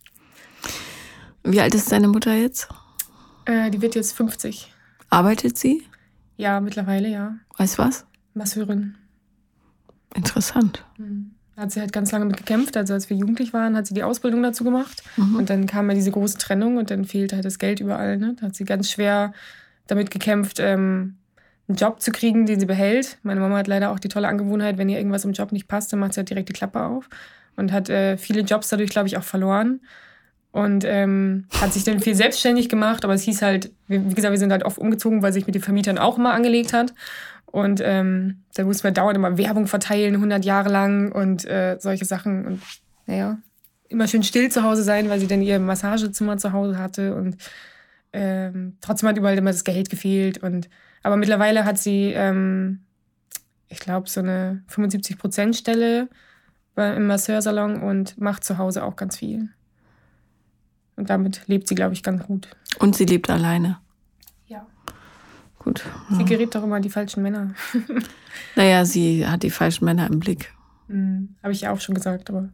Wie alt ist deine Mutter jetzt? Äh, die wird jetzt fünfzig. Arbeitet sie? Ja, mittlerweile, ja. Weißt du was? Masseurin. Interessant. Mhm. Hat sie halt ganz lange mit gekämpft. Also als wir jugendlich waren, hat sie die Ausbildung dazu gemacht. Mhm. Und dann kam ja diese große Trennung und dann fehlte halt das Geld überall. Ne? Da hat sie ganz schwer damit gekämpft, ähm, einen Job zu kriegen, den sie behält. Meine Mama hat leider auch die tolle Angewohnheit, wenn ihr irgendwas im Job nicht passt, dann macht sie halt direkt die Klappe auf. Und hat äh, viele Jobs dadurch, glaube ich, auch verloren. Und ähm, hat sich dann viel selbstständig gemacht. Aber es hieß halt, wie gesagt, wir sind halt oft umgezogen, weil sich mit den Vermietern auch immer angelegt hat. Und ähm, da mussten wir dauernd immer Werbung verteilen, hundert Jahre lang und äh, solche Sachen. Und naja, immer schön still zu Hause sein, weil sie dann ihr Massagezimmer zu Hause hatte. Und ähm, trotzdem hat überall immer das Geld gefehlt. Und, aber mittlerweile hat sie, ähm, ich glaube, so eine fünfundsiebzig Prozent Stelle im Masseursalon und macht zu Hause auch ganz viel. Und damit lebt sie, glaube ich, ganz gut. Und sie lebt alleine? Ja. Gut. Sie gerät doch immer an die falschen Männer. Naja, sie hat die falschen Männer im Blick. Mhm. Habe ich ja auch schon gesagt, aber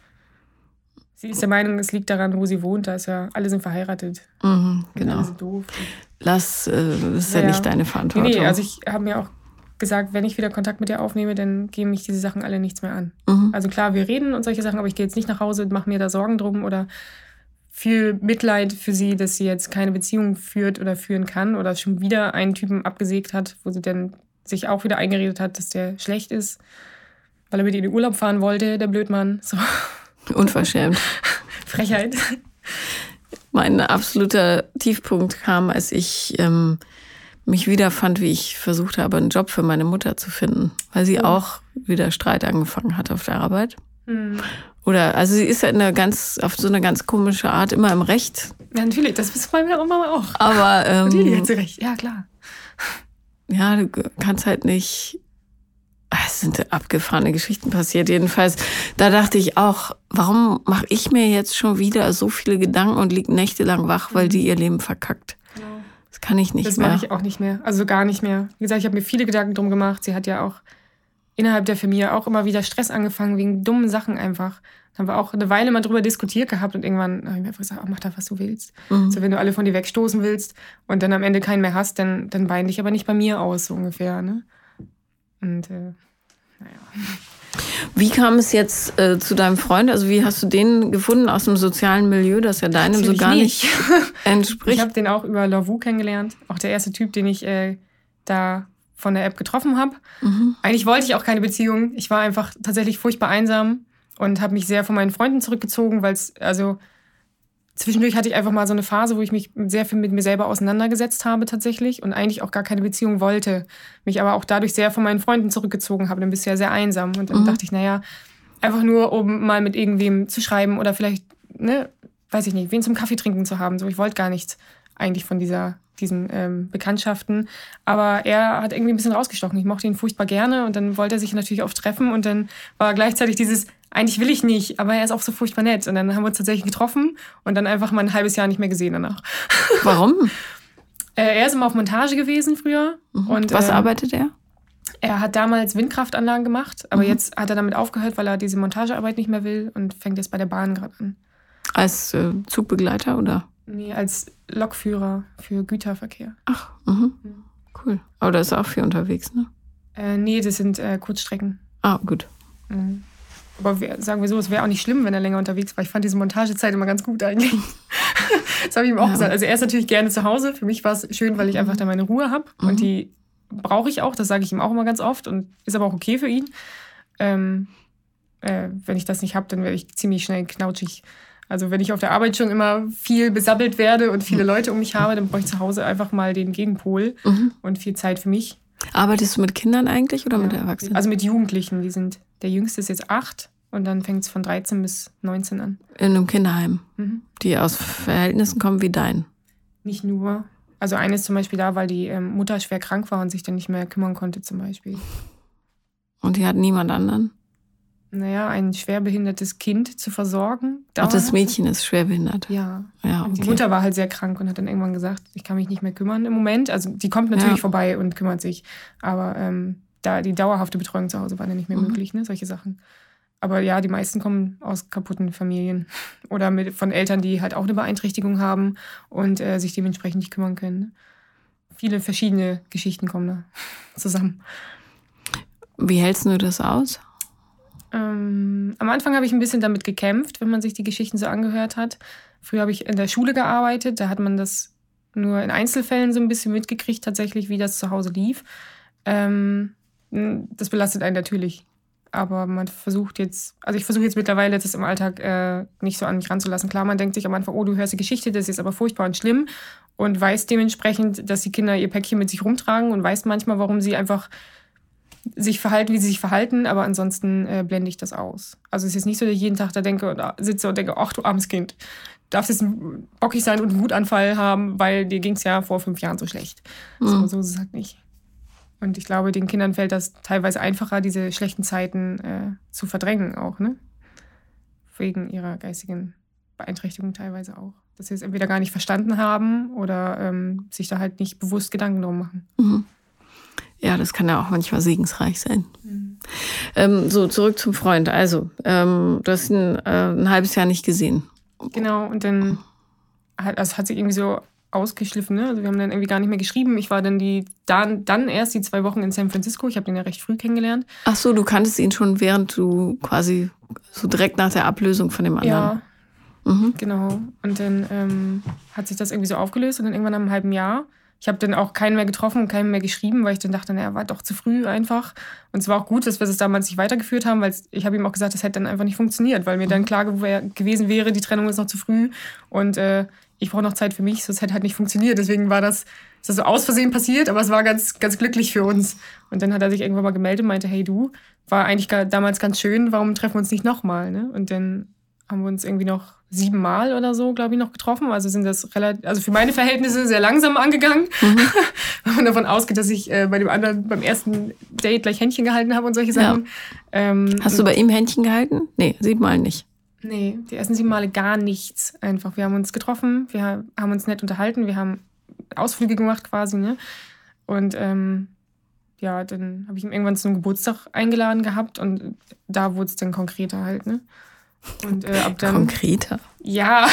sie ist der Meinung, es liegt daran, wo sie wohnt. Da ist ja, alle sind verheiratet. Mhm, genau. Alle sind doof. Lass, äh, das ist ja, ja nicht deine Verantwortung. Nee, nee, also ich habe mir auch gesagt, wenn ich wieder Kontakt mit ihr aufnehme, dann gehen mich diese Sachen alle nichts mehr an. Mhm. Also klar, wir reden und solche Sachen, aber ich gehe jetzt nicht nach Hause und mache mir da Sorgen drum oder viel Mitleid für sie, dass sie jetzt keine Beziehung führt oder führen kann oder schon wieder einen Typen abgesägt hat, wo sie dann sich auch wieder eingeredet hat, dass der schlecht ist, weil er mit ihr in den Urlaub fahren wollte, der Blödmann. So. Unverschämt. Frechheit. Mein absoluter Tiefpunkt kam, als ich ähm, mich wiederfand, wie ich versucht habe, einen Job für meine Mutter zu finden, weil sie oh. auch wieder Streit angefangen hat auf der Arbeit. Hm. Oder, also sie ist ja in einer ganz, auf so eine ganz komische Art immer im Recht. Ja, natürlich, das wissen meine Mama auch. Aber, ähm, natürlich hat sie recht, ja klar. Ja, du kannst halt nicht, es sind abgefahrene Geschichten passiert jedenfalls. Da dachte ich auch, warum mache ich mir jetzt schon wieder so viele Gedanken und liege nächtelang wach, weil die ihr Leben verkackt. Ja. Das kann ich nicht das mehr. Das mache ich auch nicht mehr, also gar nicht mehr. Wie gesagt, ich habe mir viele Gedanken drum gemacht. Sie hat ja auch innerhalb der Familie auch immer wieder Stress angefangen, wegen dummen Sachen einfach. Da haben wir auch eine Weile mal drüber diskutiert gehabt und irgendwann habe ich mir einfach gesagt, oh, mach da, was du willst. Mhm. So, wenn du alle von dir wegstoßen willst und dann am Ende keinen mehr hast, dann, dann wein dich aber nicht bei mir aus, so ungefähr. Ne? Und, äh, naja. Wie kam es jetzt äh, zu deinem Freund? Also wie hast du den gefunden aus dem sozialen Milieu, das ja deinem Natürlich so gar nicht, nicht entspricht? Ich habe den auch über Lovoo kennengelernt. Auch der erste Typ, den ich äh, da von der App getroffen habe. Mhm. Eigentlich wollte ich auch keine Beziehung. Ich war einfach tatsächlich furchtbar einsam und habe mich sehr von meinen Freunden zurückgezogen, weil es, also zwischendurch hatte ich einfach mal so eine Phase, wo ich mich sehr viel mit mir selber auseinandergesetzt habe tatsächlich und eigentlich auch gar keine Beziehung wollte. Mich aber auch dadurch sehr von meinen Freunden zurückgezogen habe. Dann bist du ja sehr einsam. Und dann mhm. dachte ich, naja, einfach nur, um mal mit irgendwem zu schreiben oder vielleicht, ne, weiß ich nicht, wen zum Kaffee trinken zu haben. So, ich wollte gar nichts eigentlich von dieser, diesen ähm, Bekanntschaften. Aber er hat irgendwie ein bisschen rausgestochen. Ich mochte ihn furchtbar gerne und dann wollte er sich natürlich oft treffen und dann war gleichzeitig dieses, eigentlich will ich nicht, aber er ist auch so furchtbar nett. Und dann haben wir uns tatsächlich getroffen und dann einfach mal ein halbes Jahr nicht mehr gesehen danach. Warum? äh, er ist immer auf Montage gewesen früher. Mhm. Und, Was ähm, arbeitet er? Er hat damals Windkraftanlagen gemacht, aber Mhm. jetzt hat er damit aufgehört, weil er diese Montagearbeit nicht mehr will und fängt jetzt bei der Bahn gerade an. Als äh, Zugbegleiter, oder? Nee, als Lokführer für Güterverkehr. Ach, mhm. Cool. Aber da ist er auch viel unterwegs, ne? Äh, nee, das sind äh, Kurzstrecken. Ah, gut. Mhm. Aber wir, sagen wir so, es wäre auch nicht schlimm, wenn er länger unterwegs war. Ich fand diese Montagezeit immer ganz gut eigentlich. Das habe ich ihm auch Ja. gesagt. Also er ist natürlich gerne zu Hause. Für mich war es schön, weil ich einfach da meine Ruhe habe. Mhm. Und die brauche ich auch. Das sage ich ihm auch immer ganz oft. Und ist aber auch okay für ihn. Ähm, äh, wenn ich das nicht habe, dann werde ich ziemlich schnell knautschig. Also wenn ich auf der Arbeit schon immer viel besabbelt werde und viele Leute um mich habe, dann brauche ich zu Hause einfach mal den Gegenpol Mhm. und viel Zeit für mich. Arbeitest du mit Kindern eigentlich oder Ja. mit Erwachsenen? Also mit Jugendlichen. Die sind, der Jüngste ist jetzt acht und dann fängt es von dreizehn bis neunzehn an. In einem Kinderheim, Mhm. die aus Verhältnissen kommen wie dein. Nicht nur. Also eine ist zum Beispiel da, weil die ähm, Mutter schwer krank war und sich dann nicht mehr kümmern konnte zum Beispiel. Und die hat niemand anderen? Naja, ein schwerbehindertes Kind zu versorgen. Ach, das Mädchen ist schwerbehindert. Ja. Ja, Die okay. Mutter war halt sehr krank und hat dann irgendwann gesagt, ich kann mich nicht mehr kümmern im Moment. Also die kommt natürlich Ja. vorbei und kümmert sich. Aber ähm, da die dauerhafte Betreuung zu Hause war dann nicht mehr Mhm. möglich, ne? Solche Sachen. Aber ja, die meisten kommen aus kaputten Familien. Oder mit, von Eltern, die halt auch eine Beeinträchtigung haben und äh, sich dementsprechend nicht kümmern können. Ne? Viele verschiedene Geschichten kommen da zusammen. Wie hältst du das aus? Ähm, am Anfang habe ich ein bisschen damit gekämpft, wenn man sich die Geschichten so angehört hat. Früher habe ich in der Schule gearbeitet, da hat man das nur in Einzelfällen so ein bisschen mitgekriegt, tatsächlich, wie das zu Hause lief. Ähm, das belastet einen natürlich. Aber man versucht jetzt, also ich versuche jetzt mittlerweile, das im Alltag äh, nicht so an mich ranzulassen. Klar, man denkt sich am Anfang, oh, du hörst die Geschichte, das ist aber furchtbar und schlimm. Und weiß dementsprechend, dass die Kinder ihr Päckchen mit sich rumtragen und weiß manchmal, warum sie einfach sich verhalten, wie sie sich verhalten, aber ansonsten äh, blende ich das aus. Also es ist nicht so, dass ich jeden Tag da denke und da sitze und denke, ach du armes Kind, darfst jetzt bockig sein und einen Wutanfall haben, weil dir ging es ja vor fünf Jahren so schlecht. Mhm. So, so ist es halt nicht. Und ich glaube, den Kindern fällt das teilweise einfacher, diese schlechten Zeiten äh, zu verdrängen auch, ne? Wegen ihrer geistigen Beeinträchtigung teilweise auch. Dass sie es entweder gar nicht verstanden haben oder ähm, sich da halt nicht bewusst Gedanken drum machen. Mhm. Ja, das kann ja auch manchmal segensreich sein. Mhm. Ähm, so, zurück zum Freund. Also, ähm, du hast ihn äh, ein halbes Jahr nicht gesehen. Genau, und dann hat, also hat sich irgendwie so ausgeschliffen. Ne? Also wir haben dann irgendwie gar nicht mehr geschrieben. Ich war dann die dann, dann erst die zwei Wochen in San Francisco. Ich habe den ja recht früh kennengelernt. Ach so, du kanntest ihn schon, während du quasi so direkt nach der Ablösung von dem anderen. Ja, Mhm. genau. Und dann ähm, hat sich das irgendwie so aufgelöst. Und dann irgendwann nach einem halben Jahr. Ich habe dann auch keinen mehr getroffen und keinen mehr geschrieben, weil ich dann dachte, naja, war doch zu früh einfach. Und es war auch gut, dass wir das damals nicht weitergeführt haben, weil ich habe ihm auch gesagt, das hätte dann einfach nicht funktioniert, weil mir dann klar gew- gewesen wäre, die Trennung ist noch zu früh und äh, ich brauche noch Zeit für mich, sonst hätte halt nicht funktioniert. Deswegen war das, ist das so aus Versehen passiert, aber es war ganz, ganz glücklich für uns. Und dann hat er sich irgendwann mal gemeldet und meinte, hey du, war eigentlich gar, damals ganz schön, warum treffen wir uns nicht nochmal? Ne? Und dann haben wir uns irgendwie noch siebenmal oder so, glaube ich, noch getroffen. Also sind das relativ, also für meine Verhältnisse sehr langsam angegangen. Mhm. Wenn man davon ausgeht, dass ich äh, bei dem anderen, beim ersten Date gleich Händchen gehalten habe und solche Sachen. Ja. Ähm, Hast du bei ihm Händchen gehalten? Nee, siebenmal nicht. Nee, die ersten sieben Male gar nichts. Einfach. Wir haben uns getroffen, wir haben uns nett unterhalten, wir haben Ausflüge gemacht quasi, ne? Und ähm, ja, dann habe ich ihn irgendwann zu einem Geburtstag eingeladen gehabt und da wurde es dann konkreter halt, ne? Und äh, ab dann. Konkreter? Ja.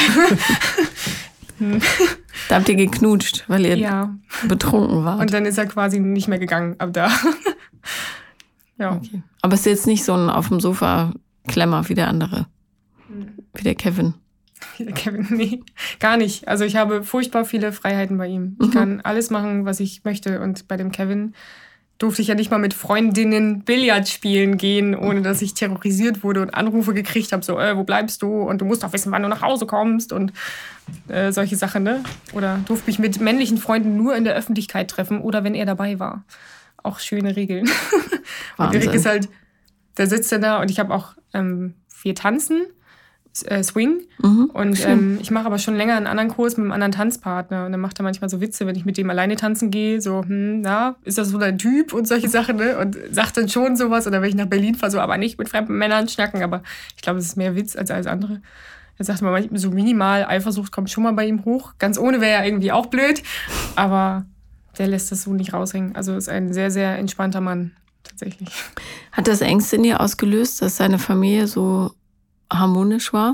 Da habt ihr geknutscht, weil ihr ja. betrunken wart. Und dann ist er quasi nicht mehr gegangen ab da. Ja. Okay. Aber es ist jetzt nicht so ein auf dem Sofa Klemmer wie der andere. Wie der Kevin. Wie der Kevin, nee, gar nicht. Also ich habe furchtbar viele Freiheiten bei ihm. Ich mhm. kann alles machen, was ich möchte. Und bei dem Kevin durfte ich ja nicht mal mit Freundinnen Billard spielen gehen, ohne dass ich terrorisiert wurde und Anrufe gekriegt habe, so, äh, wo bleibst du? Und du musst doch wissen, wann du nach Hause kommst und äh, solche Sachen, ne? Oder durfte mich mit männlichen Freunden nur in der Öffentlichkeit treffen oder wenn er dabei war. Auch schöne Regeln. Und Erik ist halt, der sitzt dann da und ich habe auch, ähm, wir tanzen äh, Swing. Mhm, und ähm, ich mache aber schon länger einen anderen Kurs mit einem anderen Tanzpartner. Und dann macht er manchmal so Witze, wenn ich mit dem alleine tanzen gehe, so, hm, na, ist das so dein Typ und solche Sachen, ne? Und sagt dann schon sowas. Oder wenn ich nach Berlin fahre, so, aber nicht mit fremden Männern schnacken. Aber ich glaube, das ist mehr Witz als alles andere. Er sagt mal, so minimal Eifersucht kommt schon mal bei ihm hoch. Ganz ohne wäre ja irgendwie auch blöd. Aber der lässt das so nicht raushängen. Also ist ein sehr, sehr entspannter Mann, tatsächlich. Hat das Ängste in dir ausgelöst, dass seine Familie so harmonisch war?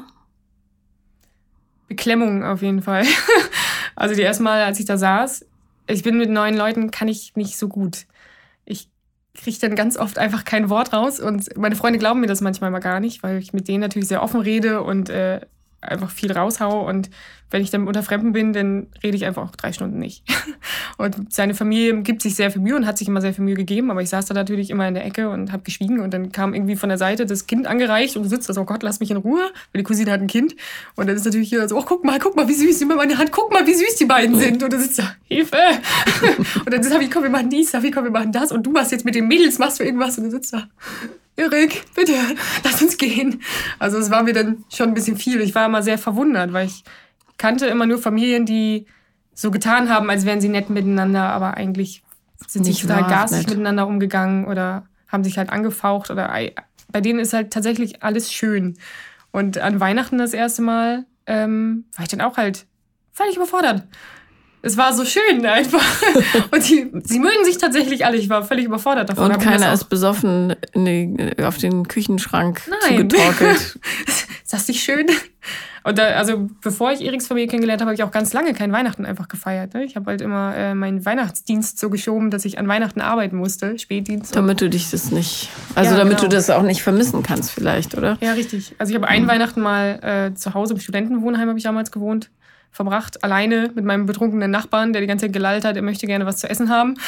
Beklemmung auf jeden Fall. Also die erste Mal, als ich da saß, ich bin mit neuen Leuten, kann ich nicht so gut. Ich kriege dann ganz oft einfach kein Wort raus und meine Freunde glauben mir das manchmal mal gar nicht, weil ich mit denen natürlich sehr offen rede und äh, einfach viel raushau und wenn ich dann unter Fremden bin, dann rede ich einfach auch drei Stunden nicht. Und seine Familie gibt sich sehr viel Mühe und hat sich immer sehr viel Mühe gegeben, aber ich saß da natürlich immer in der Ecke und habe geschwiegen und dann kam irgendwie von der Seite das Kind angereicht und du sitzt da so, oh Gott, lass mich in Ruhe, weil die Cousine hat ein Kind und dann ist natürlich hier so, oh, guck mal, guck mal, wie süß, nimm mal meine Hand, guck mal, wie süß die beiden sind und du sitzt da, Hilfe! Und dann sag ich, komm, wir machen dies, sag ich, komm, wir machen das und du machst jetzt mit den Mädels, machst du irgendwas und du sitzt da, Erik, bitte, lass uns gehen. Also es war mir dann schon ein bisschen viel. Ich war immer sehr verwundert, weil ich kannte immer nur Familien, die so getan haben, als wären sie nett miteinander, aber eigentlich sind sie total garstig miteinander umgegangen oder haben sich halt angefaucht. Oder bei denen ist halt tatsächlich alles schön. Und an Weihnachten das erste Mal ähm, war ich dann auch halt völlig überfordert. Es war so schön einfach. Und die, sie mögen sich tatsächlich alle. Ich war völlig überfordert davon. Und keiner ist besoffen in die, auf den Küchenschrank Nein. zugetorkelt. Ist das nicht schön? Und da, also bevor ich Eriks Familie kennengelernt habe, habe ich auch ganz lange kein Weihnachten einfach gefeiert. Ne? Ich habe halt immer äh, meinen Weihnachtsdienst so geschoben, dass ich an Weihnachten arbeiten musste, Spätdienst. Damit du dich das nicht, also ja, damit genau. du das auch nicht vermissen kannst vielleicht, oder? Ja, richtig. Also ich habe ein mhm. Weihnachten mal äh, zu Hause im Studentenwohnheim habe ich damals gewohnt. Verbracht, alleine mit meinem betrunkenen Nachbarn, der die ganze Zeit gelallt hat, er möchte gerne was zu essen haben.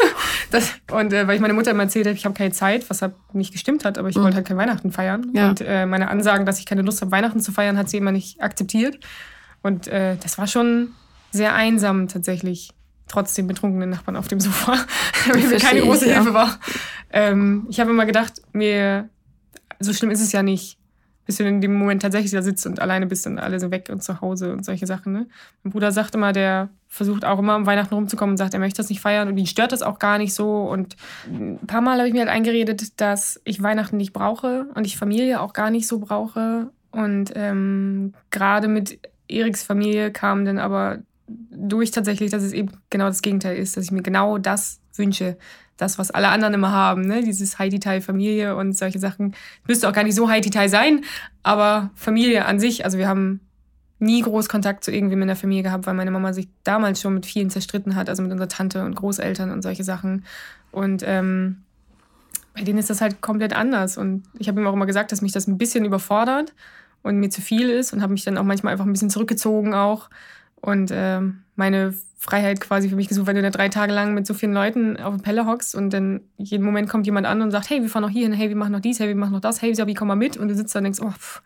das, und äh, weil ich meine Mutter immer erzählt habe, ich habe keine Zeit, was halt nicht gestimmt hat, aber ich mhm. wollte halt kein Weihnachten feiern. Ja. Und äh, meine Ansagen, dass ich keine Lust habe, Weihnachten zu feiern, hat sie immer nicht akzeptiert. Und äh, das war schon sehr einsam tatsächlich, trotz dem betrunkenen Nachbarn auf dem Sofa, weil mir keine große ich, Hilfe ja. war. Ähm, ich habe immer gedacht, mir so schlimm ist es ja nicht. Bis du in dem Moment tatsächlich da sitzt und alleine bist und alle so weg und zu Hause und solche Sachen. Ne? Mein Bruder sagt immer, der versucht auch immer, um Weihnachten rumzukommen und sagt, er möchte das nicht feiern und ihn stört das auch gar nicht so. Und ein paar Mal habe ich mir halt eingeredet, dass ich Weihnachten nicht brauche und ich Familie auch gar nicht so brauche. Und ähm, gerade mit Eriks Familie kam dann aber durch tatsächlich, dass es eben genau das Gegenteil ist, dass ich mir genau das wünsche. Das, was alle anderen immer haben, ne? Dieses High-Detail-Familie und solche Sachen. Müsste auch gar nicht so High-Detail sein, aber Familie an sich, also wir haben nie groß Kontakt zu irgendwem in der Familie gehabt, weil meine Mama sich damals schon mit vielen zerstritten hat, also mit unserer Tante und Großeltern und solche Sachen. Und ähm, bei denen ist das halt komplett anders. Und ich habe ihm auch immer gesagt, dass mich das ein bisschen überfordert und mir zu viel ist und habe mich dann auch manchmal einfach ein bisschen zurückgezogen auch. Und ähm, meine Freiheit quasi für mich gesucht, wenn du da drei Tage lang mit so vielen Leuten auf der Pelle hockst und dann jeden Moment kommt jemand an und sagt, hey, wir fahren noch hier hin, hey, wir machen noch dies, hey, wir machen noch das, hey, Sabi, komm mal mit. Und du sitzt da und denkst, oh, pff,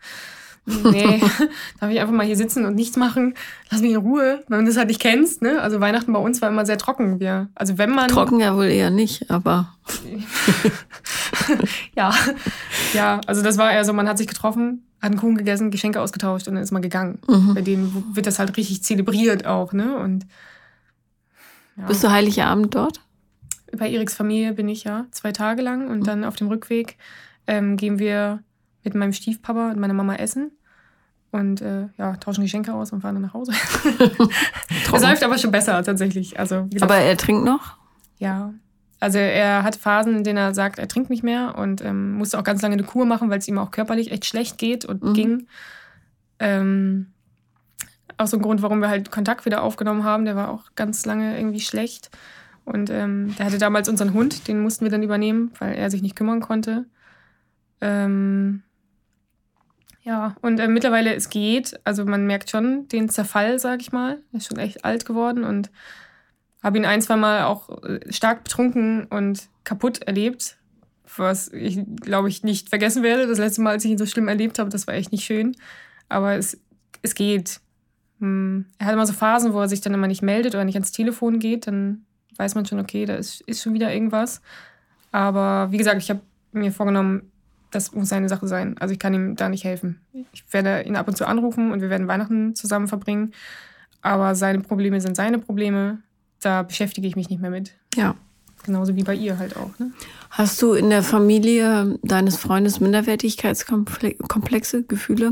nee, darf ich einfach mal hier sitzen und nichts machen? Lass mich in Ruhe, wenn du das halt nicht kennst. Ne? Also Weihnachten bei uns war immer sehr trocken. Wir, also wenn man trocken ja wohl eher nicht, aber ja, ja, also das war eher so, man hat sich getroffen, hat einen Kuchen gegessen, Geschenke ausgetauscht und dann ist man gegangen. Mhm. Bei denen wird das halt richtig zelebriert auch, ne? Und ja. Bist du Heiligabend dort? Bei Eriks Familie bin ich ja zwei Tage lang und mhm. dann auf dem Rückweg ähm, gehen wir mit meinem Stiefpapa und meiner Mama essen und äh, ja, tauschen Geschenke aus und fahren dann nach Hause. Es läuft aber schon besser tatsächlich. Also, wie gesagt, aber er trinkt noch? Ja. Also er hat Phasen, in denen er sagt, er trinkt nicht mehr und ähm, musste auch ganz lange eine Kur machen, weil es ihm auch körperlich echt schlecht geht und mhm. ging. Ähm, auch so ein Grund, warum wir halt Kontakt wieder aufgenommen haben. Der war auch ganz lange irgendwie schlecht. Und ähm, der hatte damals unseren Hund, den mussten wir dann übernehmen, weil er sich nicht kümmern konnte. Ähm, ja, und äh, mittlerweile, es geht. Also man merkt schon den Zerfall, sag ich mal. Er ist schon echt alt geworden und habe ihn ein, zwei Mal auch stark betrunken und kaputt erlebt, was ich, glaube ich, nicht vergessen werde. Das letzte Mal, als ich ihn so schlimm erlebt habe, das war echt nicht schön. Aber es, es geht. Er hat immer so Phasen, wo er sich dann immer nicht meldet oder nicht ans Telefon geht. Dann weiß man schon, okay, da ist, ist schon wieder irgendwas. Aber wie gesagt, ich habe mir vorgenommen, das muss seine Sache sein. Also ich kann ihm da nicht helfen. Ich werde ihn ab und zu anrufen und wir werden Weihnachten zusammen verbringen. Aber seine Probleme sind seine Probleme. Da beschäftige ich mich nicht mehr mit. Ja. Genauso wie bei ihr halt auch. Ne? Hast du in der Familie deines Freundes Minderwertigkeitskomplexe, Gefühle?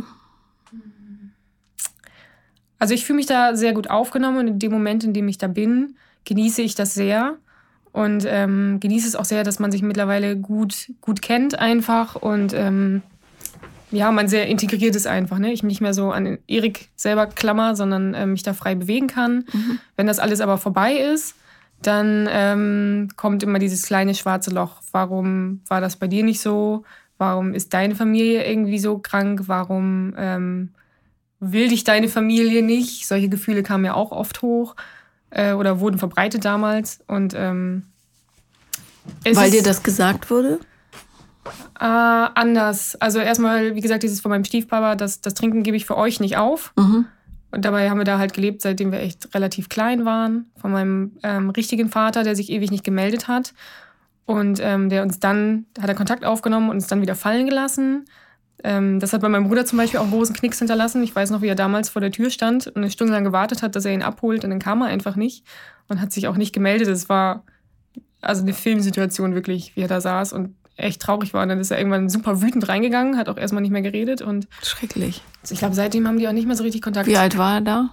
Also ich fühle mich da sehr gut aufgenommen und in dem Moment, in dem ich da bin, genieße ich das sehr und ähm, genieße es auch sehr, dass man sich mittlerweile gut, gut kennt einfach und ähm, ja, man sehr integriert ist einfach. Ne? Ich mich nicht mehr so an Erik selber klammer, sondern äh, mich da frei bewegen kann. Mhm. Wenn das alles aber vorbei ist, dann ähm, kommt immer dieses kleine schwarze Loch. Warum war das bei dir nicht so? Warum ist deine Familie irgendwie so krank? Warum ähm, will dich deine Familie nicht? Solche Gefühle kamen ja auch oft hoch äh, oder wurden verbreitet damals. Und, ähm, es Weil ist, dir das gesagt wurde? Äh, anders. Also erstmal, wie gesagt, dieses von meinem Stiefpapa, das, das Trinken gebe ich für euch nicht auf. Mhm. Und dabei haben wir da halt gelebt, seitdem wir echt relativ klein waren. Von meinem ähm, richtigen Vater, der sich ewig nicht gemeldet hat. Und ähm, der uns dann, hat er Kontakt aufgenommen und uns dann wieder fallen gelassen. Ähm, das hat bei meinem Bruder zum Beispiel auch einen großen Knicks hinterlassen. Ich weiß noch, wie er damals vor der Tür stand und eine Stunde lang gewartet hat, dass er ihn abholt. Und dann kam er einfach nicht und hat sich auch nicht gemeldet. Es war also eine Filmsituation wirklich, wie er da saß und echt traurig war. Und dann ist er irgendwann super wütend reingegangen, hat auch erstmal nicht mehr geredet. Und schrecklich. Also ich glaube, seitdem haben die auch nicht mehr so richtig Kontakt. Wie alt war er da?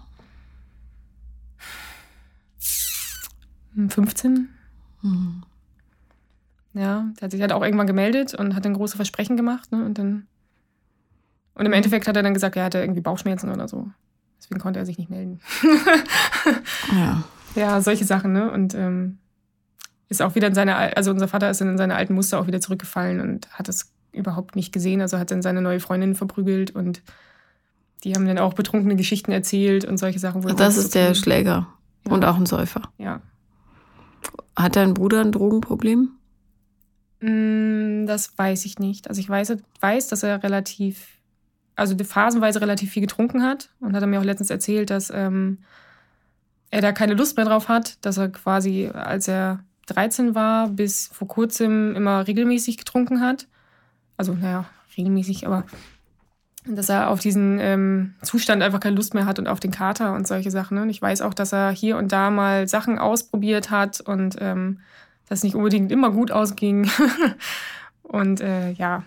fünfzehn. Mhm. Ja, der hat sich halt auch irgendwann gemeldet und hat dann große Versprechen gemacht. Ne? Und, dann, und im Endeffekt hat er dann gesagt, er hatte irgendwie Bauchschmerzen oder so. Deswegen konnte er sich nicht melden. Ja. Ja, solche Sachen, ne? Und ähm, ist auch wieder in seine, also unser Vater ist in seine alten Muster auch wieder zurückgefallen und hat es überhaupt nicht gesehen. Also hat dann seine neue Freundin verprügelt und die haben dann auch betrunkene Geschichten erzählt und solche Sachen. Wo das ist der Schläger ja. Und auch ein Säufer. Ja. Hat dein Bruder ein Drogenproblem? Das weiß ich nicht. Also ich weiß, weiß, dass er relativ, also phasenweise relativ viel getrunken hat und hat er mir auch letztens erzählt, dass ähm, er da keine Lust mehr drauf hat, dass er quasi, als er dreizehn war, bis vor kurzem immer regelmäßig getrunken hat. Also, naja, regelmäßig, aber dass er auf diesen ähm, Zustand einfach keine Lust mehr hat und auf den Kater und solche Sachen. Ne? Und ich weiß auch, dass er hier und da mal Sachen ausprobiert hat und ähm, das nicht unbedingt immer gut ausging. und äh, ja.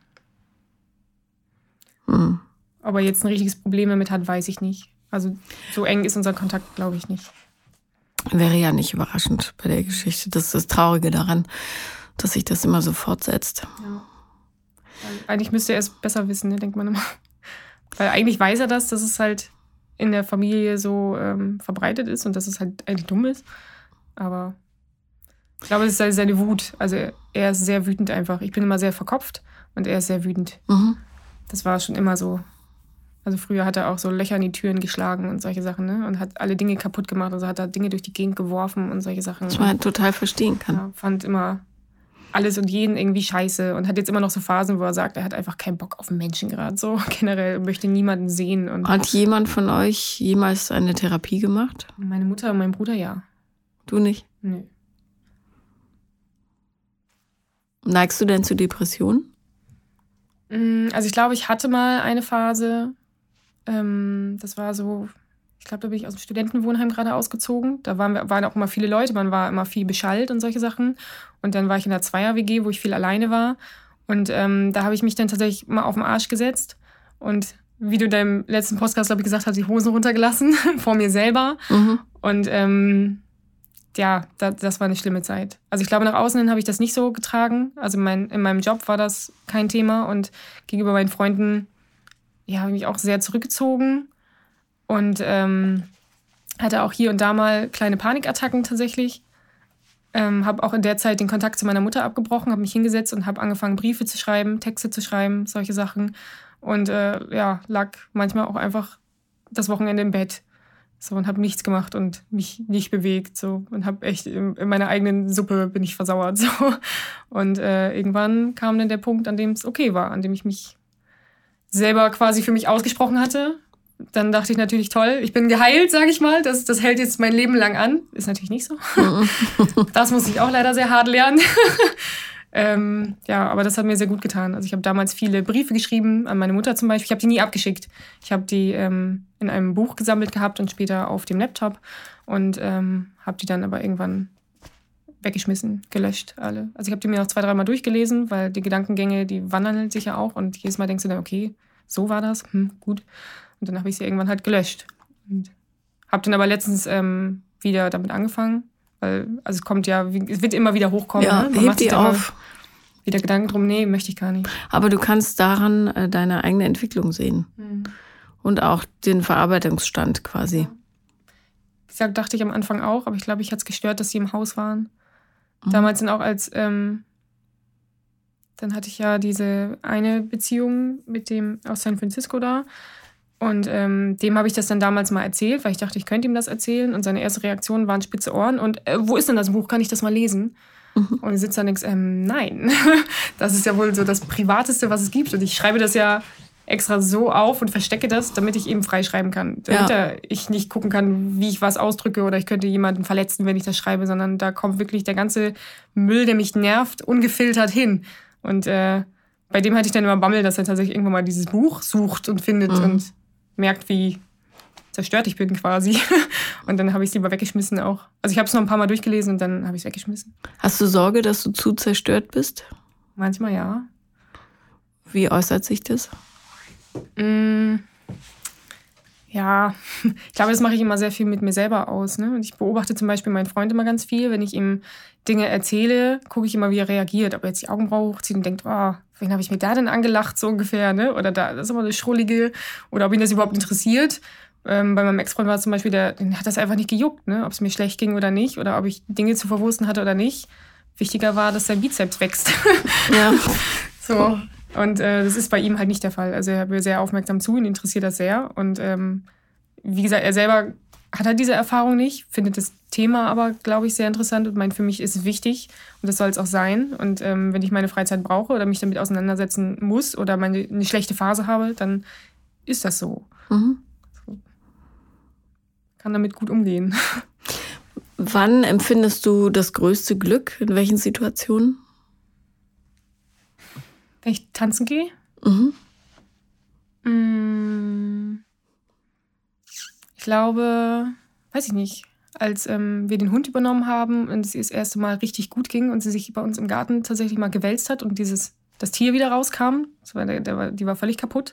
Mhm. Ob er jetzt ein richtiges Problem damit hat, weiß ich nicht. Also so eng ist unser Kontakt, glaube ich, nicht. Wäre ja nicht überraschend bei der Geschichte. Das ist das Traurige daran, dass sich das immer so fortsetzt. Ja. Eigentlich müsste er es besser wissen, ne, denkt man immer. Weil eigentlich weiß er das, dass es halt in der Familie so ähm, verbreitet ist und dass es halt eigentlich dumm ist. Aber ich glaube, es ist halt seine Wut. Also er ist sehr wütend einfach. Ich bin immer sehr verkopft und er ist sehr wütend. Mhm. Das war schon immer so. Also früher hat er auch so Löcher in die Türen geschlagen und solche Sachen, ne? Und hat alle Dinge kaputt gemacht. Also hat er Dinge durch die Gegend geworfen und solche Sachen. Was man total verstehen kann. Ja, fand immer alles und jeden irgendwie scheiße und hat jetzt immer noch so Phasen, wo er sagt, er hat einfach keinen Bock auf Menschen gerade so. Generell möchte niemanden sehen. Und hat jemand von euch jemals eine Therapie gemacht? Meine Mutter und mein Bruder, ja. Du nicht? Nö. Neigst du denn zu Depressionen? Also ich glaube, ich hatte mal eine Phase, ähm, das war so, ich glaube, da bin ich aus dem Studentenwohnheim gerade ausgezogen. Da waren, wir, waren auch immer viele Leute, man war immer viel beschallt und solche Sachen. Und dann war ich in einer Zweier-W G, wo ich viel alleine war. Und ähm, da habe ich mich dann tatsächlich mal auf den Arsch gesetzt. Und wie du in deinem letzten Podcast, glaube ich, gesagt hast, die Hosen runtergelassen vor mir selber. Mhm. Und ähm, ja, das, das war eine schlimme Zeit. Also ich glaube, nach außen hin habe ich das nicht so getragen. Also mein, in meinem Job war das kein Thema. Und gegenüber meinen Freunden, ja, habe ich mich auch sehr zurückgezogen. Und ähm, hatte auch hier und da mal kleine Panikattacken tatsächlich. Ähm, habe auch in der Zeit den Kontakt zu meiner Mutter abgebrochen, habe mich hingesetzt und habe angefangen, Briefe zu schreiben, Texte zu schreiben, solche Sachen. Und äh, ja, lag manchmal auch einfach das Wochenende im Bett. So, und habe nichts gemacht und mich nicht bewegt. So, und habe echt in, in meiner eigenen Suppe bin ich versauert. So. Und äh, irgendwann kam dann der Punkt, an dem es okay war, an dem ich mich selber quasi für mich ausgesprochen hatte. Dann dachte ich natürlich, toll, ich bin geheilt, sage ich mal. Das, das hält jetzt mein Leben lang an. Ist natürlich nicht so. Das muss ich auch leider sehr hart lernen. Ähm, ja, aber das hat mir sehr gut getan. Also ich habe damals viele Briefe geschrieben, an meine Mutter zum Beispiel. Ich habe die nie abgeschickt. Ich habe die ähm, in einem Buch gesammelt gehabt und später auf dem Laptop und ähm, habe die dann aber irgendwann weggeschmissen, gelöscht alle. Also ich habe die mir noch zwei, dreimal durchgelesen, weil die Gedankengänge, die wandern sich ja auch und jedes Mal denkst du dann, okay, so war das, hm, gut. Und dann habe ich sie irgendwann halt gelöscht. Und habe dann aber letztens ähm, wieder damit angefangen, weil also es kommt ja, es wird immer wieder hochkommen. Ja, ne? Man heb macht sich die da auf. Wieder Gedanken drum, nee, möchte ich gar nicht. Aber du kannst daran äh, deine eigene Entwicklung sehen. Mhm. Und auch den Verarbeitungsstand quasi. Wie gesagt, dachte ich am Anfang auch, aber ich glaube, ich hat es gestört, dass sie im Haus waren. Mhm. Damals dann auch als, ähm, dann hatte ich ja diese eine Beziehung mit dem aus San Francisco da. Und ähm, dem habe ich das dann damals mal erzählt, weil ich dachte, ich könnte ihm das erzählen. Und seine erste Reaktion waren spitze Ohren. Und äh, wo ist denn das Buch? Kann ich das mal lesen? Mhm. Und ich sitze da und denke, ähm, nein. Das ist ja wohl so das Privateste, was es gibt. Und ich schreibe das ja extra so auf und verstecke das, damit ich eben frei schreiben kann. Damit ja. ich nicht gucken kann, wie ich was ausdrücke oder ich könnte jemanden verletzen, wenn ich das schreibe, sondern da kommt wirklich der ganze Müll, der mich nervt, ungefiltert hin. Und äh, bei dem hatte ich dann immer Bammel, dass er tatsächlich irgendwann mal dieses Buch sucht und findet mhm. und merkt, wie zerstört ich bin quasi. Und dann habe ich es lieber weggeschmissen auch. Also ich habe es noch ein paar Mal durchgelesen und dann habe ich es weggeschmissen. Hast du Sorge, dass du zu zerstört bist? Manchmal ja. Wie äußert sich das? Mm, ja, ich glaube, das mache ich immer sehr viel mit mir selber aus. Ne? Und ich beobachte zum Beispiel meinen Freund immer ganz viel. Wenn ich ihm Dinge erzähle, gucke ich immer, wie er reagiert. Ob er jetzt die Augenbraue hochzieht und denkt, oh, wen habe ich mir da denn angelacht, so ungefähr. Ne? Oder da, das ist immer eine Schrullige. Oder ob ihn das überhaupt interessiert. Ähm, bei meinem Ex-Freund war es zum Beispiel, der, den hat das einfach nicht gejuckt, ne? Ob es mir schlecht ging oder nicht. Oder ob ich Dinge zu verwursten hatte oder nicht. Wichtiger war, dass sein Bizeps wächst. Ja. So. Und äh, das ist bei ihm halt nicht der Fall. Also er hört sehr aufmerksam zu, ihn interessiert das sehr. Und ähm, wie gesagt, er selber hat halt diese Erfahrung nicht, findet das Thema aber, glaube ich, sehr interessant und meint, für mich ist es wichtig und das soll es auch sein. Und ähm, wenn ich meine Freizeit brauche oder mich damit auseinandersetzen muss oder meine, eine schlechte Phase habe, dann ist das so. Mhm. so. Kann damit gut umgehen. Wann empfindest du das größte Glück? In welchen Situationen? Wenn ich tanzen gehe? Mhm. Ich glaube, weiß ich nicht, als ähm, wir den Hund übernommen haben und es ihr das erste Mal richtig gut ging und sie sich bei uns im Garten tatsächlich mal gewälzt hat und dieses, das Tier wieder rauskam, das war, der, der war, die war völlig kaputt.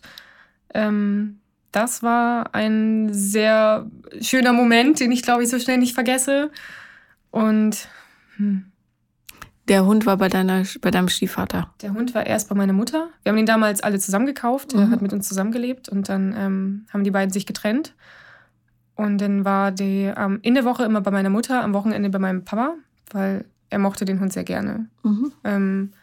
Ähm, das war ein sehr schöner Moment, den ich, glaube ich, so schnell nicht vergesse. Und hm. Der Hund war bei, deiner, bei deinem Stiefvater? Der Hund war erst bei meiner Mutter. Wir haben ihn damals alle zusammen gekauft. Er mhm. hat mit uns zusammengelebt. Und dann ähm, haben die beiden sich getrennt. Und dann war die ähm, in der Woche immer bei meiner Mutter, am Wochenende bei meinem Papa, weil er mochte den Hund sehr gerne. Mhm. Ähm,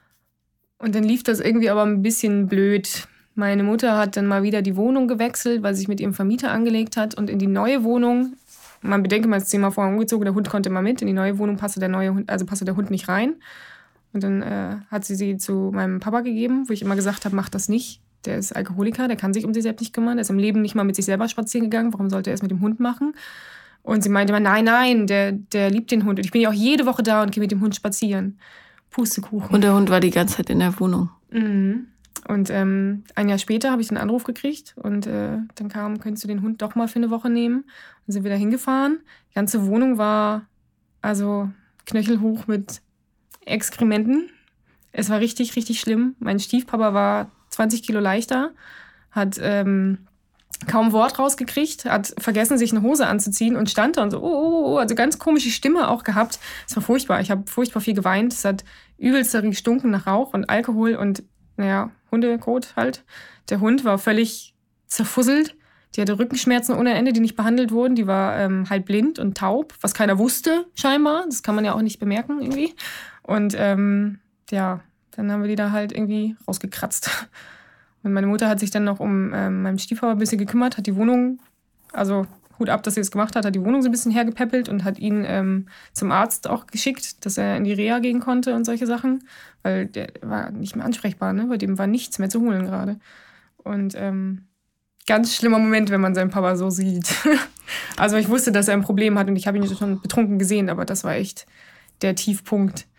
und dann lief das irgendwie aber ein bisschen blöd. Meine Mutter hat dann mal wieder die Wohnung gewechselt, weil sie sich mit ihrem Vermieter angelegt hat. Und in die neue Wohnung... Man bedenke mal, das Thema vorher umgezogen, der Hund konnte immer mit. In die neue Wohnung passte der neue Hund, also passte der Hund nicht rein. Und dann äh, hat sie sie zu meinem Papa gegeben, wo ich immer gesagt habe, mach das nicht. Der ist Alkoholiker, der kann sich um sich selbst nicht kümmern. Der ist im Leben nicht mal mit sich selber spazieren gegangen. Warum sollte er es mit dem Hund machen? Und sie meinte immer, nein, nein, der, der liebt den Hund. Und ich bin ja auch jede Woche da und gehe mit dem Hund spazieren. Pustekuchen. Und der Hund war die ganze Zeit in der Wohnung? Mhm. Und ähm, ein Jahr später habe ich einen Anruf gekriegt und äh, dann kam, könntest du den Hund doch mal für eine Woche nehmen. Dann sind wir da hingefahren. Die ganze Wohnung war also knöchelhoch mit Exkrementen. Es war richtig, richtig schlimm. Mein Stiefpapa war zwanzig Kilo leichter, hat ähm, kaum Wort rausgekriegt, hat vergessen, sich eine Hose anzuziehen und stand da und so, oh, oh, oh, also ganz komische Stimme auch gehabt. Es war furchtbar. Ich habe furchtbar viel geweint. Es hat übelst gestunken nach Rauch und Alkohol und naja, Hundekot halt. Der Hund war völlig zerfusselt. Die hatte Rückenschmerzen ohne Ende, die nicht behandelt wurden. Die war ähm, halb blind und taub, was keiner wusste scheinbar. Das kann man ja auch nicht bemerken irgendwie. Und ähm, ja, dann haben wir die da halt irgendwie rausgekratzt. Und meine Mutter hat sich dann noch um ähm, meinen Stiefvater ein bisschen gekümmert, hat die Wohnung, also Hut ab, dass sie es gemacht hat, hat die Wohnung so ein bisschen hergepäppelt und hat ihn ähm, zum Arzt auch geschickt, dass er in die Reha gehen konnte und solche Sachen. Weil der war nicht mehr ansprechbar, ne? Bei dem war nichts mehr zu holen gerade. Und ähm, ganz schlimmer Moment, wenn man seinen Papa so sieht. Also ich wusste, dass er ein Problem hat und ich habe ihn schon betrunken gesehen, aber das war echt der Tiefpunkt.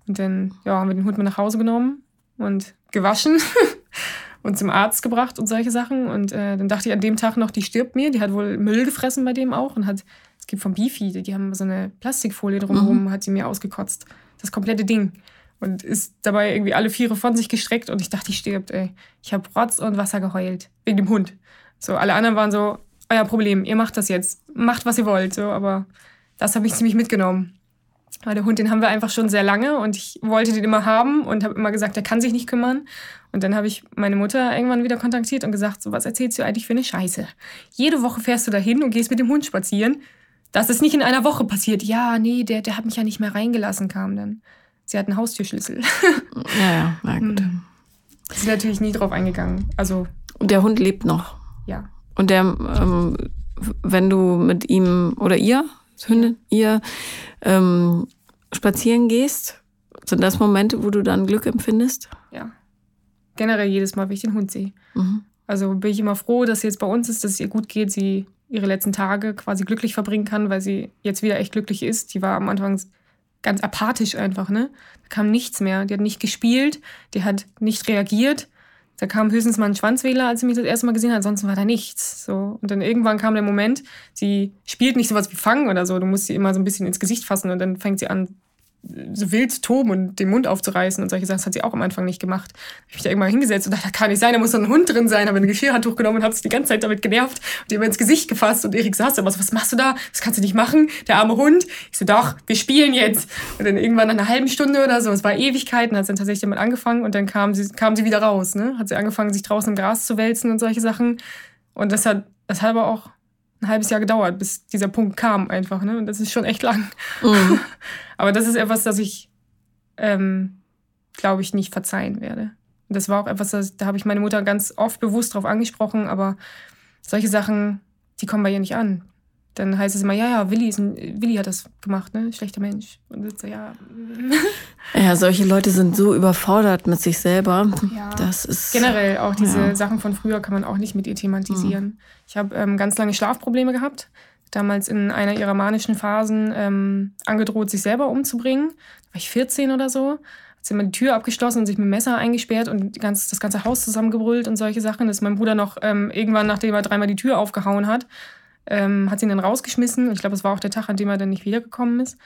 Und dann ja, haben wir den Hund mit nach Hause genommen und gewaschen und zum Arzt gebracht und solche Sachen. Und äh, dann dachte ich an dem Tag noch, die stirbt mir. Die hat wohl Müll gefressen bei dem auch und hat, es gibt vom Beefy, die haben so eine Plastikfolie drumherum, mhm. hat sie mir ausgekotzt. Das komplette Ding. Und ist dabei irgendwie alle Viere von sich gestreckt und ich dachte, die stirbt, ey. Ich habe Rotz und Wasser geheult. Wegen dem Hund. So, alle anderen waren so, euer Problem, ihr macht das jetzt. Macht, was ihr wollt. So, aber das habe ich ziemlich mitgenommen. Weil der Hund, den haben wir einfach schon sehr lange und ich wollte den immer haben und habe immer gesagt, der kann sich nicht kümmern. Und dann habe ich meine Mutter irgendwann wieder kontaktiert und gesagt, so, was erzählst du eigentlich für eine Scheiße? Jede Woche fährst du dahin und gehst mit dem Hund spazieren. Das ist nicht in einer Woche passiert. Ja, nee, der, der hat mich ja nicht mehr reingelassen, kam dann. Sie hat einen Haustürschlüssel. Ja, ja, na gut. Sie ist natürlich nie drauf eingegangen. Also, und der Hund lebt noch? Ja. Und der, ähm, wenn du mit ihm oder ihr, Hündin, ihr ähm, spazieren gehst, sind das Momente, wo du dann Glück empfindest? Ja. Generell jedes Mal, wenn ich den Hund sehe. Mhm. Also bin ich immer froh, dass sie jetzt bei uns ist, dass es ihr gut geht, sie ihre letzten Tage quasi glücklich verbringen kann, weil sie jetzt wieder echt glücklich ist. Die war am Anfang ganz apathisch einfach, ne? Da kam nichts mehr. Die hat nicht gespielt, die hat nicht reagiert. Da kam höchstens mal ein Schwanzwedler, als sie mich das erste Mal gesehen hat, ansonsten war da nichts. So. Und dann irgendwann kam der Moment, sie spielt nicht sowas wie Fangen oder so, du musst sie immer so ein bisschen ins Gesicht fassen und dann fängt sie an, so wild zu toben und den Mund aufzureißen und solche Sachen. Das hat sie auch am Anfang nicht gemacht. Da habe ich mich da irgendwann hingesetzt und dachte, das kann nicht sein, da muss doch ein Hund drin sein. Habe ein Geschirrhandtuch genommen und habe sie die ganze Zeit damit genervt und ihr immer ins Gesicht gefasst. Und Erik saß da immer so, was machst du da? Das kannst du nicht machen, der arme Hund. Ich so, doch, wir spielen jetzt. Und dann irgendwann nach einer halben Stunde oder so, es war Ewigkeiten, hat sie dann tatsächlich damit angefangen und dann kam sie, kam sie wieder raus. Ne? Hat sie angefangen, sich draußen im Gras zu wälzen und solche Sachen. Und das hat, das hat aber auch ein halbes Jahr gedauert, bis dieser Punkt kam einfach. Ne? Und das ist schon echt lang. Mhm. Aber das ist etwas, das ich Ähm, glaube ich, nicht verzeihen werde. Und das war auch etwas, das, da habe ich meine Mutter ganz oft bewusst drauf angesprochen, aber solche Sachen, die kommen bei ihr nicht an. Dann heißt es immer, ja, ja, Willi, ist ein, Willi hat das gemacht, ne, schlechter Mensch. Und ich so, ja. Ja, solche Leute sind so überfordert mit sich selber. Ja. Das ist generell auch diese ja. Sachen von früher kann man auch nicht mit ihr thematisieren. Mhm. Ich habe ähm, ganz lange Schlafprobleme gehabt. Damals in einer ihrer manischen Phasen ähm, angedroht, sich selber umzubringen. Da war ich vierzehn oder so. Hat sie immer die Tür abgeschlossen und sich mit dem Messer eingesperrt und die ganz, das ganze Haus zusammengebrüllt und solche Sachen. Das ist mein Bruder noch ähm, irgendwann, nachdem er dreimal die Tür aufgehauen hat, ähm, hat sie ihn dann rausgeschmissen. Und ich glaube, es war auch der Tag, an dem er dann nicht wiedergekommen ist.